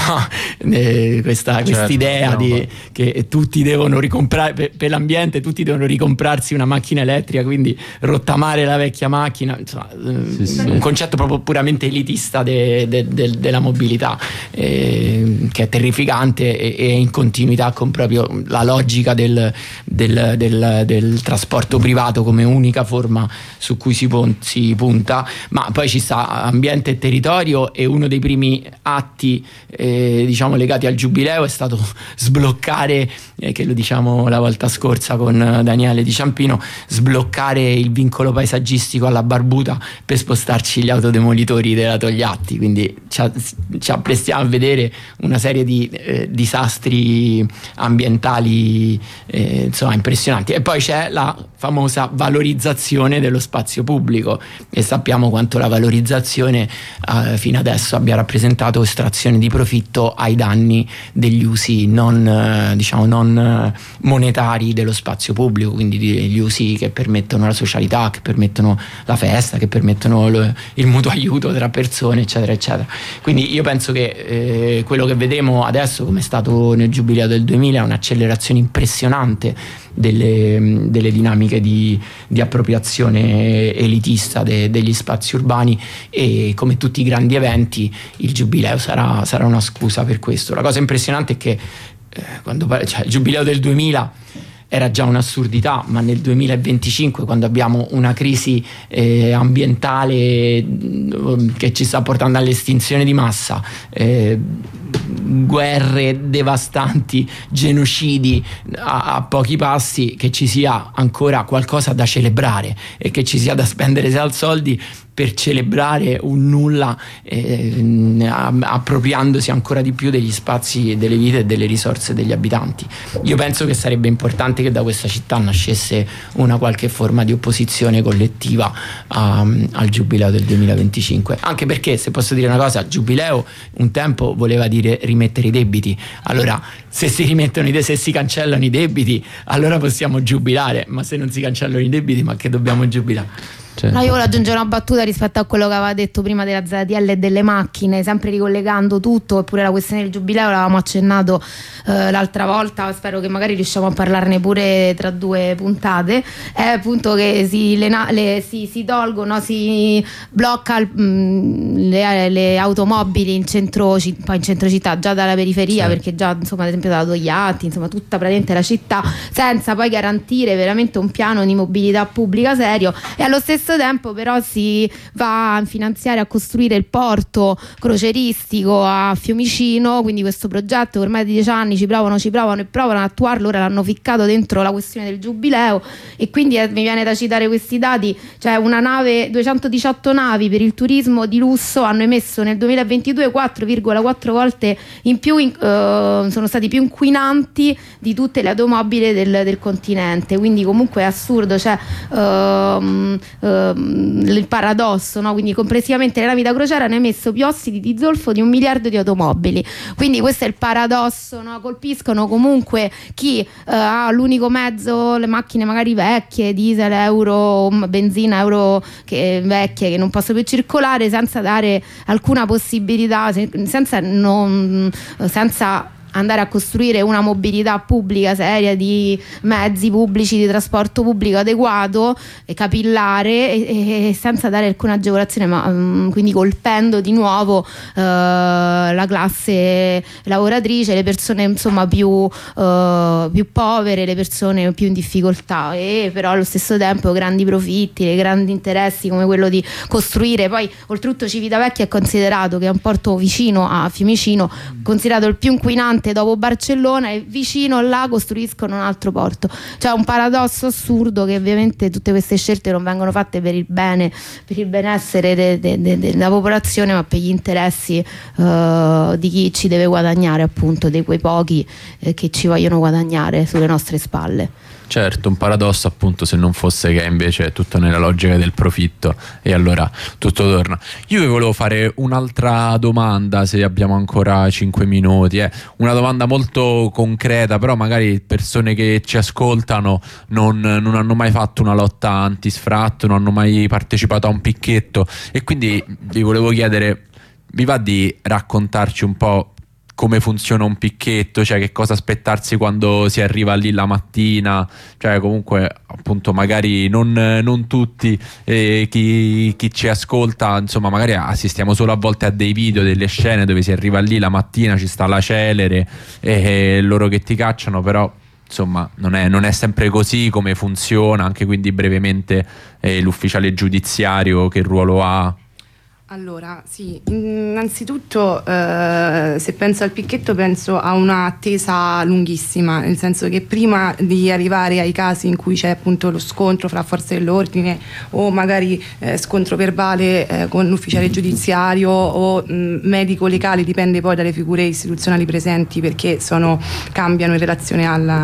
quest'idea che tutti devono ricomprare per l'ambiente, tutti devono ricomprarsi una macchina elettrica, quindi rottamare la vecchia macchina, insomma, un concetto proprio puramente elitista della mobilità, che è terrificante e in continuità con proprio la logica del trasporto privato come unica forma su cui si punta. Ma poi ci sta ambiente e territorio, e uno dei primi atti diciamo legati al Giubileo è stato sbloccare, che lo diciamo la volta scorsa con Daniele Di Ciampino, sbloccare il vincolo paesaggistico alla Barbuta per spostarci gli autodemolitori della Togliatti. Quindi ci apprestiamo a vedere una serie di disastri ambientali insomma impressionanti. E poi c'è la famosa valorizzazione dello spazio pubblico, e sappiamo quanto la valorizzazione fino adesso abbia rappresentato estrazione di profitto ai danni degli usi non monetari dello spazio pubblico, quindi gli usi che permettono la socialità, che permettono la festa, che permettono il mutuo aiuto tra persone, eccetera eccetera. Quindi io penso che quello che vedremo adesso, come è stato nel Giubileo del 2000, è un'accelerazione impressionante delle dinamiche di appropriazione elitista degli spazi urbani, e come tutti i grandi eventi il Giubileo sarà una scusa per questo. La cosa impressionante è che il Giubileo del 2000 era già un'assurdità, ma nel 2025, quando abbiamo una crisi ambientale che ci sta portando all'estinzione di massa, guerre devastanti, genocidi a pochi passi, che ci sia ancora qualcosa da celebrare e che ci sia da spendere soldi per celebrare un nulla, appropriandosi ancora di più degli spazi, delle vite e delle risorse degli abitanti. Io penso che sarebbe importante che da questa città nascesse una qualche forma di opposizione collettiva al Giubileo del 2025, anche perché, se posso dire una cosa, Giubileo un tempo voleva dire rimettere i debiti. Allora, se si cancellano i debiti, allora possiamo giubilare, ma se non si cancellano i debiti, ma che dobbiamo giubilare? No, io voglio aggiungere una battuta rispetto a quello che aveva detto prima della ZTL e delle macchine, sempre ricollegando tutto, eppure la questione del Giubileo l'avevamo accennato l'altra volta, spero che magari riusciamo a parlarne pure tra 2 puntate. È appunto che si tolgono, si blocca le automobili in centro città, già dalla periferia, sì, perché già, insomma, ad esempio da Togliatti, insomma tutta praticamente la città, senza poi garantire veramente un piano di mobilità pubblica serio. E allo stesso tempo però si va a finanziare, a costruire il porto croceristico a Fiumicino, quindi questo progetto ormai di 10 anni ci provano e provano ad attuarlo. Ora l'hanno ficcato dentro la questione del Giubileo, e quindi mi viene da citare questi dati, cioè 218 navi per il turismo di lusso hanno emesso nel 2022 4,4 volte in più, sono stati più inquinanti di tutte le automobili del continente. Quindi comunque è assurdo, cioè il paradosso, no? Quindi complessivamente le navi da crociera hanno emesso più ossidi di zolfo di 1 miliardo di automobili. Quindi questo è il paradosso, no? Colpiscono comunque chi ha l'unico mezzo, le macchine magari vecchie, diesel, euro, benzina, euro vecchie che non possono più circolare, senza dare alcuna possibilità, senza andare a costruire una mobilità pubblica seria, di mezzi pubblici, di trasporto pubblico adeguato e capillare, e senza dare alcuna agevolazione, ma quindi colpendo di nuovo la classe lavoratrice, le persone insomma più povere, le persone più in difficoltà, e però allo stesso tempo grandi profitti, dei grandi interessi come quello di costruire. Poi oltretutto Civitavecchia è considerato, che è un porto vicino a Fiumicino, considerato il più inquinante importante dopo Barcellona, e vicino là costruiscono un altro porto. Cioè un paradosso assurdo, che ovviamente tutte queste scelte non vengono fatte per il bene, per il benessere della popolazione, ma per gli interessi di chi ci deve guadagnare, appunto, di quei pochi che ci vogliono guadagnare sulle nostre spalle. Certo, un paradosso, appunto, se non fosse che invece è tutto nella logica del profitto, e allora tutto torna. Io vi volevo fare un'altra domanda, se abbiamo ancora 5 minuti, una domanda molto concreta, però magari persone che ci ascoltano non hanno mai fatto una lotta antisfratto, non hanno mai partecipato a un picchetto, e quindi vi volevo chiedere, vi va di raccontarci un po' come funziona un picchetto, cioè che cosa aspettarsi quando si arriva lì la mattina, cioè comunque appunto magari non tutti, chi ci ascolta, insomma, magari assistiamo solo a volte a dei video, delle scene dove si arriva lì la mattina, ci sta la celere e loro che ti cacciano, però insomma non è sempre così. Come funziona anche, quindi brevemente, l'ufficiale giudiziario che ruolo ha? Allora, sì, innanzitutto se penso al picchetto penso a un'attesa lunghissima, nel senso che prima di arrivare ai casi in cui c'è appunto lo scontro fra forze dell'ordine o magari scontro verbale con l'ufficiale giudiziario o medico legale, dipende poi dalle figure istituzionali presenti, perché cambiano in relazione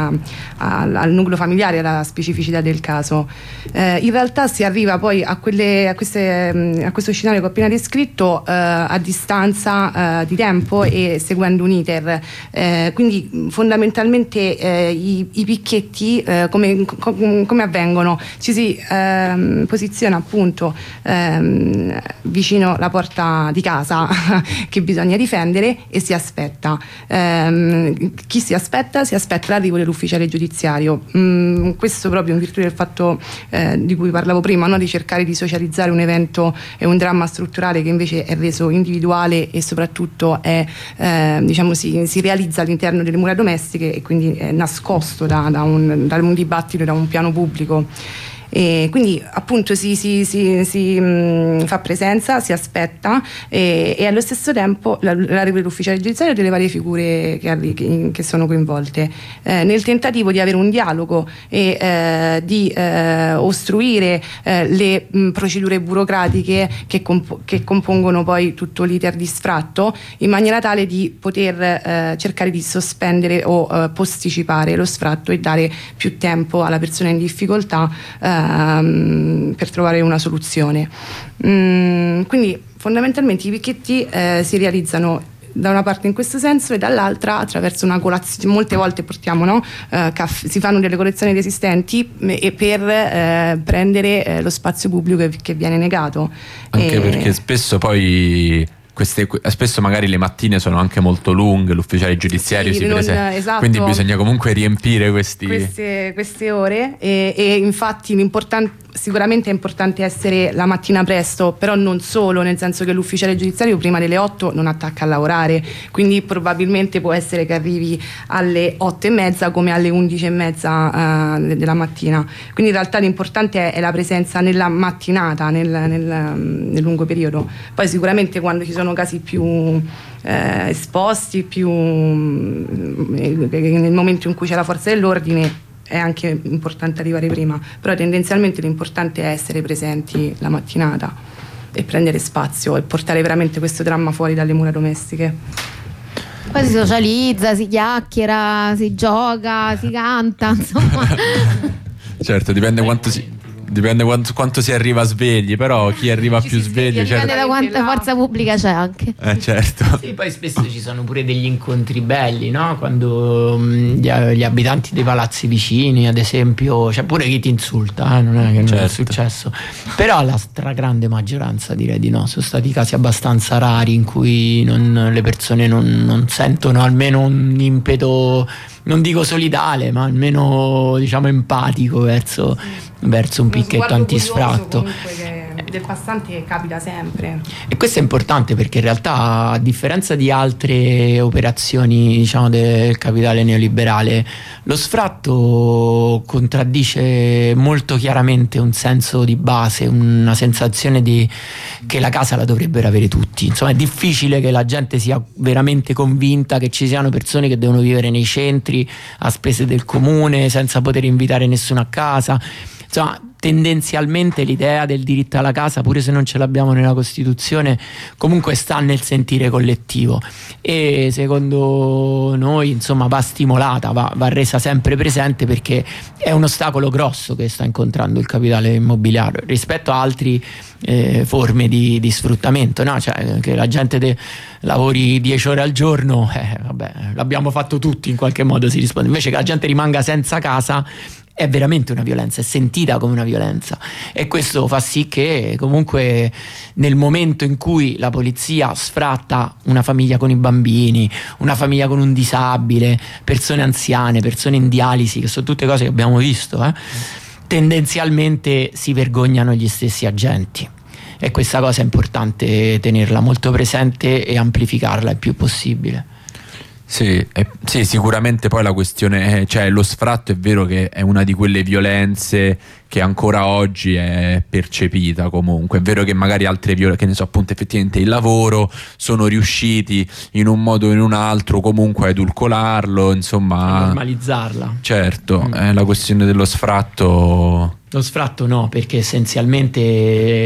al nucleo familiare, alla specificità del caso. In realtà si arriva poi a questo scenario che ho appena descritto a distanza di tempo e seguendo un iter, quindi fondamentalmente i picchetti come avvengono? Ci si posiziona appunto vicino la porta di casa che bisogna difendere e si aspetta. Chi si aspetta? Si aspetta l'arrivo dell'ufficiale giudiziario, questo proprio in virtù del fatto di cui parlavo prima, no? Di cercare di socializzare un evento e un dramma strutturale che invece è reso individuale e soprattutto si realizza all'interno delle mura domestiche e quindi è nascosto da un dibattito, da un piano pubblico. E quindi appunto si fa presenza, si aspetta e allo stesso tempo l'arrivo dell'ufficiale giudiziario e delle varie figure che sono coinvolte nel tentativo di avere un dialogo e di ostruire le procedure burocratiche che compongono poi tutto l'iter di sfratto, in maniera tale di poter cercare di sospendere o posticipare lo sfratto e dare più tempo alla persona in difficoltà per trovare una soluzione. Quindi fondamentalmente i picchetti si realizzano da una parte in questo senso e dall'altra attraverso una colazione. Molte volte portiamo si fanno delle colazioni resistenti per prendere lo spazio pubblico che viene negato, anche perché spesso poi spesso magari le mattine sono anche molto lunghe, l'ufficiale giudiziario si presenta, esatto, quindi bisogna comunque riempire queste ore e infatti sicuramente è importante essere la mattina presto, però non solo, nel senso che l'ufficiale giudiziario prima delle 8 non attacca a lavorare, quindi probabilmente può essere che arrivi alle 8:30 come alle 11:30 della mattina, quindi in realtà l'importante è la presenza nella mattinata, nel lungo periodo. Poi sicuramente quando ci sono casi più esposti, nel momento in cui c'è la forza dell'ordine, è anche importante arrivare prima, però tendenzialmente l'importante è essere presenti la mattinata e prendere spazio e portare veramente questo dramma fuori dalle mura domestiche. Poi si socializza, si chiacchiera, si gioca, si canta, insomma. Certo, dipende quanto si arriva svegli, però chi arriva più sveglio dipende da quanta forza pubblica c'è anche. Certo. Sì, poi spesso ci sono pure degli incontri belli, no? Quando gli abitanti dei palazzi vicini, ad esempio, c'è pure chi ti insulta, non è che non è successo, però la stragrande maggioranza direi di no. Sono stati casi abbastanza rari in cui le persone non sentono almeno un impeto, non dico solidale, ma almeno diciamo empatico verso un picchetto antisfratto. del passante capita sempre. E questo è importante perché in realtà, a differenza di altre operazioni, diciamo, del capitale neoliberale, lo sfratto contraddice molto chiaramente un senso di base, una sensazione di che la casa la dovrebbero avere tutti. Insomma, è difficile che la gente sia veramente convinta che ci siano persone che devono vivere nei centri a spese del comune senza poter invitare nessuno a casa. Insomma, tendenzialmente l'idea del diritto alla casa, pure se non ce l'abbiamo nella Costituzione, comunque sta nel sentire collettivo, e secondo noi, insomma, va stimolata, va resa sempre presente, perché è un ostacolo grosso che sta incontrando il capitale immobiliare rispetto a altre forme di sfruttamento, no? Cioè, che la gente lavori 10 ore al giorno, vabbè, l'abbiamo fatto tutti, in qualche modo si risponde. Invece che la gente rimanga senza casa è veramente una violenza, è sentita come una violenza, e questo fa sì che comunque nel momento in cui la polizia sfratta una famiglia con i bambini, una famiglia con un disabile, persone anziane, persone in dialisi, che sono tutte cose che abbiamo visto, tendenzialmente si vergognano gli stessi agenti, e questa cosa è importante tenerla molto presente e amplificarla il più possibile. Sì, sicuramente poi la questione, cioè lo sfratto è vero che è una di quelle violenze che ancora oggi è percepita comunque. È vero che magari altre violenze, che ne so, appunto effettivamente il lavoro, sono riusciti in un modo o in un altro comunque a edulcorarlo, insomma, a normalizzarla. Certo, la questione dello sfratto... Lo sfratto no, perché essenzialmente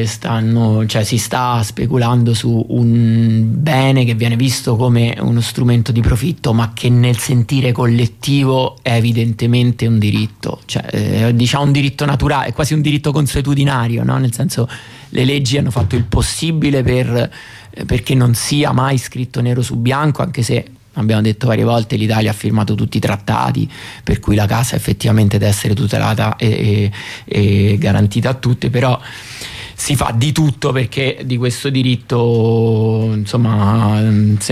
si sta speculando su un bene che viene visto come uno strumento di profitto, ma che nel sentire collettivo è evidentemente un diritto, cioè diciamo un diritto naturale, è quasi un diritto consuetudinario, no? Nel senso, le leggi hanno fatto il possibile perché non sia mai scritto nero su bianco, anche se abbiamo detto varie volte l'Italia ha firmato tutti i trattati per cui la casa effettivamente deve essere tutelata e garantita a tutti, però si fa di tutto perché di questo diritto, insomma, se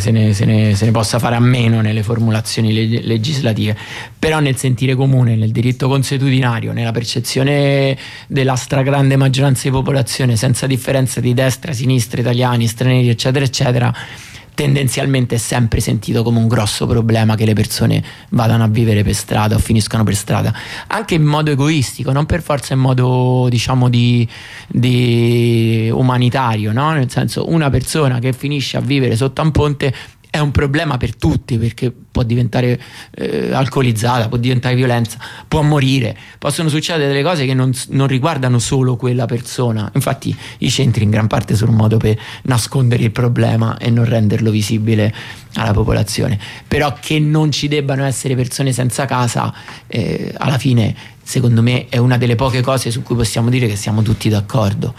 ne possa fare a meno nelle formulazioni legislative. Però nel sentire comune, nel diritto consuetudinario, nella percezione della stragrande maggioranza di popolazione, senza differenza di destra, sinistra, italiani, stranieri, eccetera eccetera, tendenzialmente è sempre sentito come un grosso problema che le persone vadano a vivere per strada o finiscono per strada, anche in modo egoistico, non per forza in modo, diciamo, di umanitario, no? Nel senso, una persona che finisce a vivere sotto un ponte è un problema per tutti, perché può diventare alcolizzata, può diventare violenza, può morire, possono succedere delle cose che non riguardano solo quella persona. Infatti i centri in gran parte sono un modo per nascondere il problema e non renderlo visibile alla popolazione. Però che non ci debbano essere persone senza casa, alla fine secondo me è una delle poche cose su cui possiamo dire che siamo tutti d'accordo.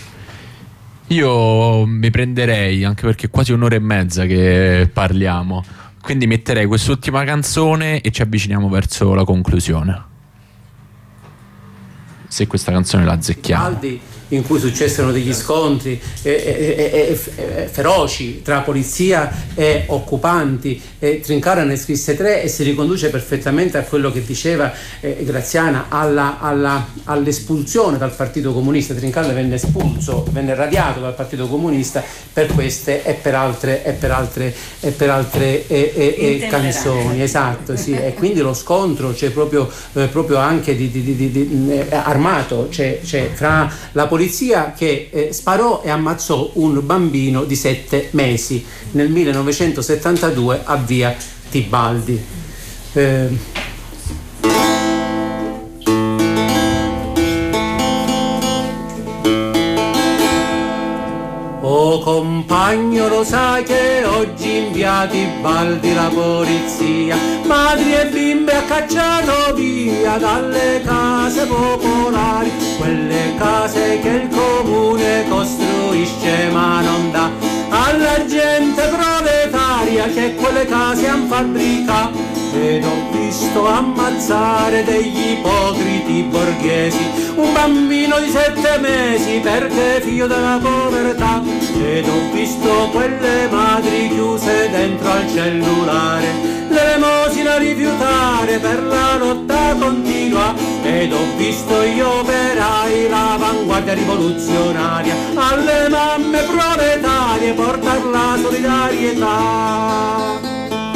Io mi prenderei, anche perché è quasi un'ora e mezza che parliamo, quindi metterei quest'ultima canzone e ci avviciniamo verso la conclusione, se questa canzone la azzecchiamo. In cui successero degli scontri feroci tra polizia e occupanti, e Trincara ne scrisse 3 e si riconduce perfettamente a quello che diceva Graziana, all'espulsione dal Partito Comunista. Trincara venne espulso, venne radiato dal Partito Comunista per queste e per altre canzoni, esatto, sì. E quindi lo scontro c'è proprio anche armato, c'è fra la polizia che sparò e ammazzò un bambino di 7 mesi nel 1972 a via Tibaldi. Oh compagno, lo sai che oggi in via Tibaldi la polizia madri e bimbe ha cacciato via dalle case popolari, quelle case che il comune costruisce ma non dà alla gente proletaria che quelle case han fabbricato. Ed ho visto ammazzare degli ipocriti borghesi un bambino di 7 mesi perché figlio della povertà. Ed ho visto quelle madri chiuse dentro al cellulare, l'elemosina rifiutare per la lotta continua. ed ho visto gli operai, l'avanguardia rivoluzionaria, alle mamme proletarie portar la solidarietà.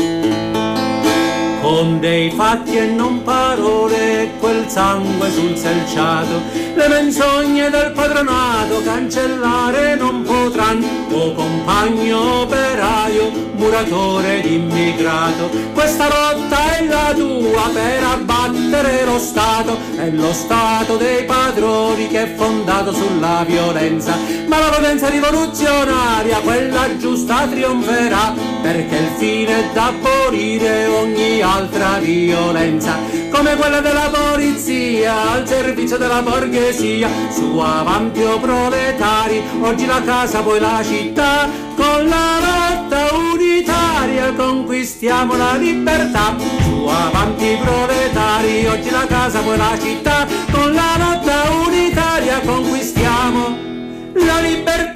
Con dei fatti e non parole, quel sangue sul selciato, le menzogne del padronato cancellare non potranno. O compagno operaio, muratore ed immigrato, questa lotta è la tua per abbattere lo Stato. È lo Stato dei padroni che è fondato sulla violenza, ma la potenza rivoluzionaria, quella giusta, trionferà, perché il fine è d'abolire ogni altra violenza, come quella della polizia al servizio della borghesia. Su avanti o proletari, oggi la casa poi la città, con la lotta unitaria conquistiamo la libertà. Su avanti proletari, oggi la casa poi la città, con la lotta unitaria conquistiamo la libertà.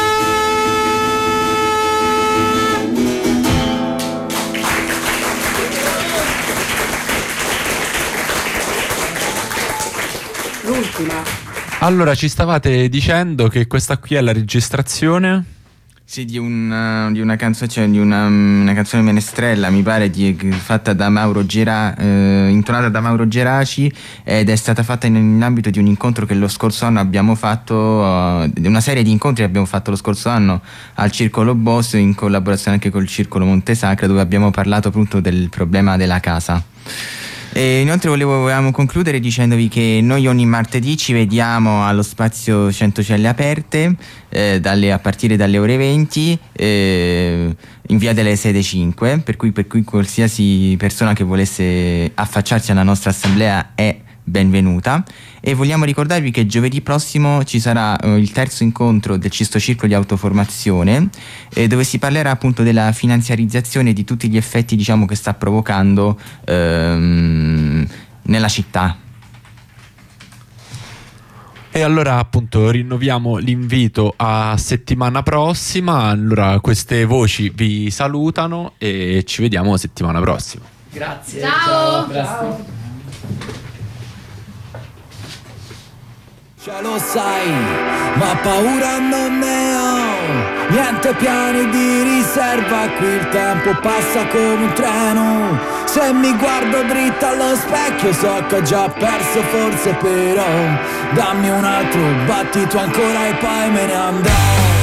L'ultima. Allora, ci stavate dicendo che questa qui è la registrazione? Sì, di una canzone, cioè una canzone menestrella, mi pare, fatta da Mauro intonata da Mauro Geraci, ed è stata fatta nell'ambito di un incontro che lo scorso anno abbiamo fatto, una serie di incontri che abbiamo fatto lo scorso anno al Circolo Boss, in collaborazione anche col Circolo Montesacra, dove abbiamo parlato appunto del problema della casa. E inoltre volevamo concludere dicendovi che noi ogni martedì ci vediamo allo spazio Centocelle Aperte, a partire dalle ore 20, in via delle Sede 5, per cui qualsiasi persona che volesse affacciarsi alla nostra assemblea è benvenuta. E vogliamo ricordarvi che giovedì prossimo ci sarà il terzo incontro del Cisto Circolo di Autoformazione, dove si parlerà appunto della finanziarizzazione di tutti gli effetti, diciamo, che sta provocando nella città. E allora appunto rinnoviamo l'invito a settimana prossima. Allora, queste voci vi salutano e ci vediamo settimana prossima. Grazie. Ciao. Ciao. Già lo sai, ma paura non ne ho, niente piani di riserva, qui il tempo passa come un treno. Se mi guardo dritta allo specchio so che ho già perso forse, però dammi un altro battito ancora e poi me ne andrò.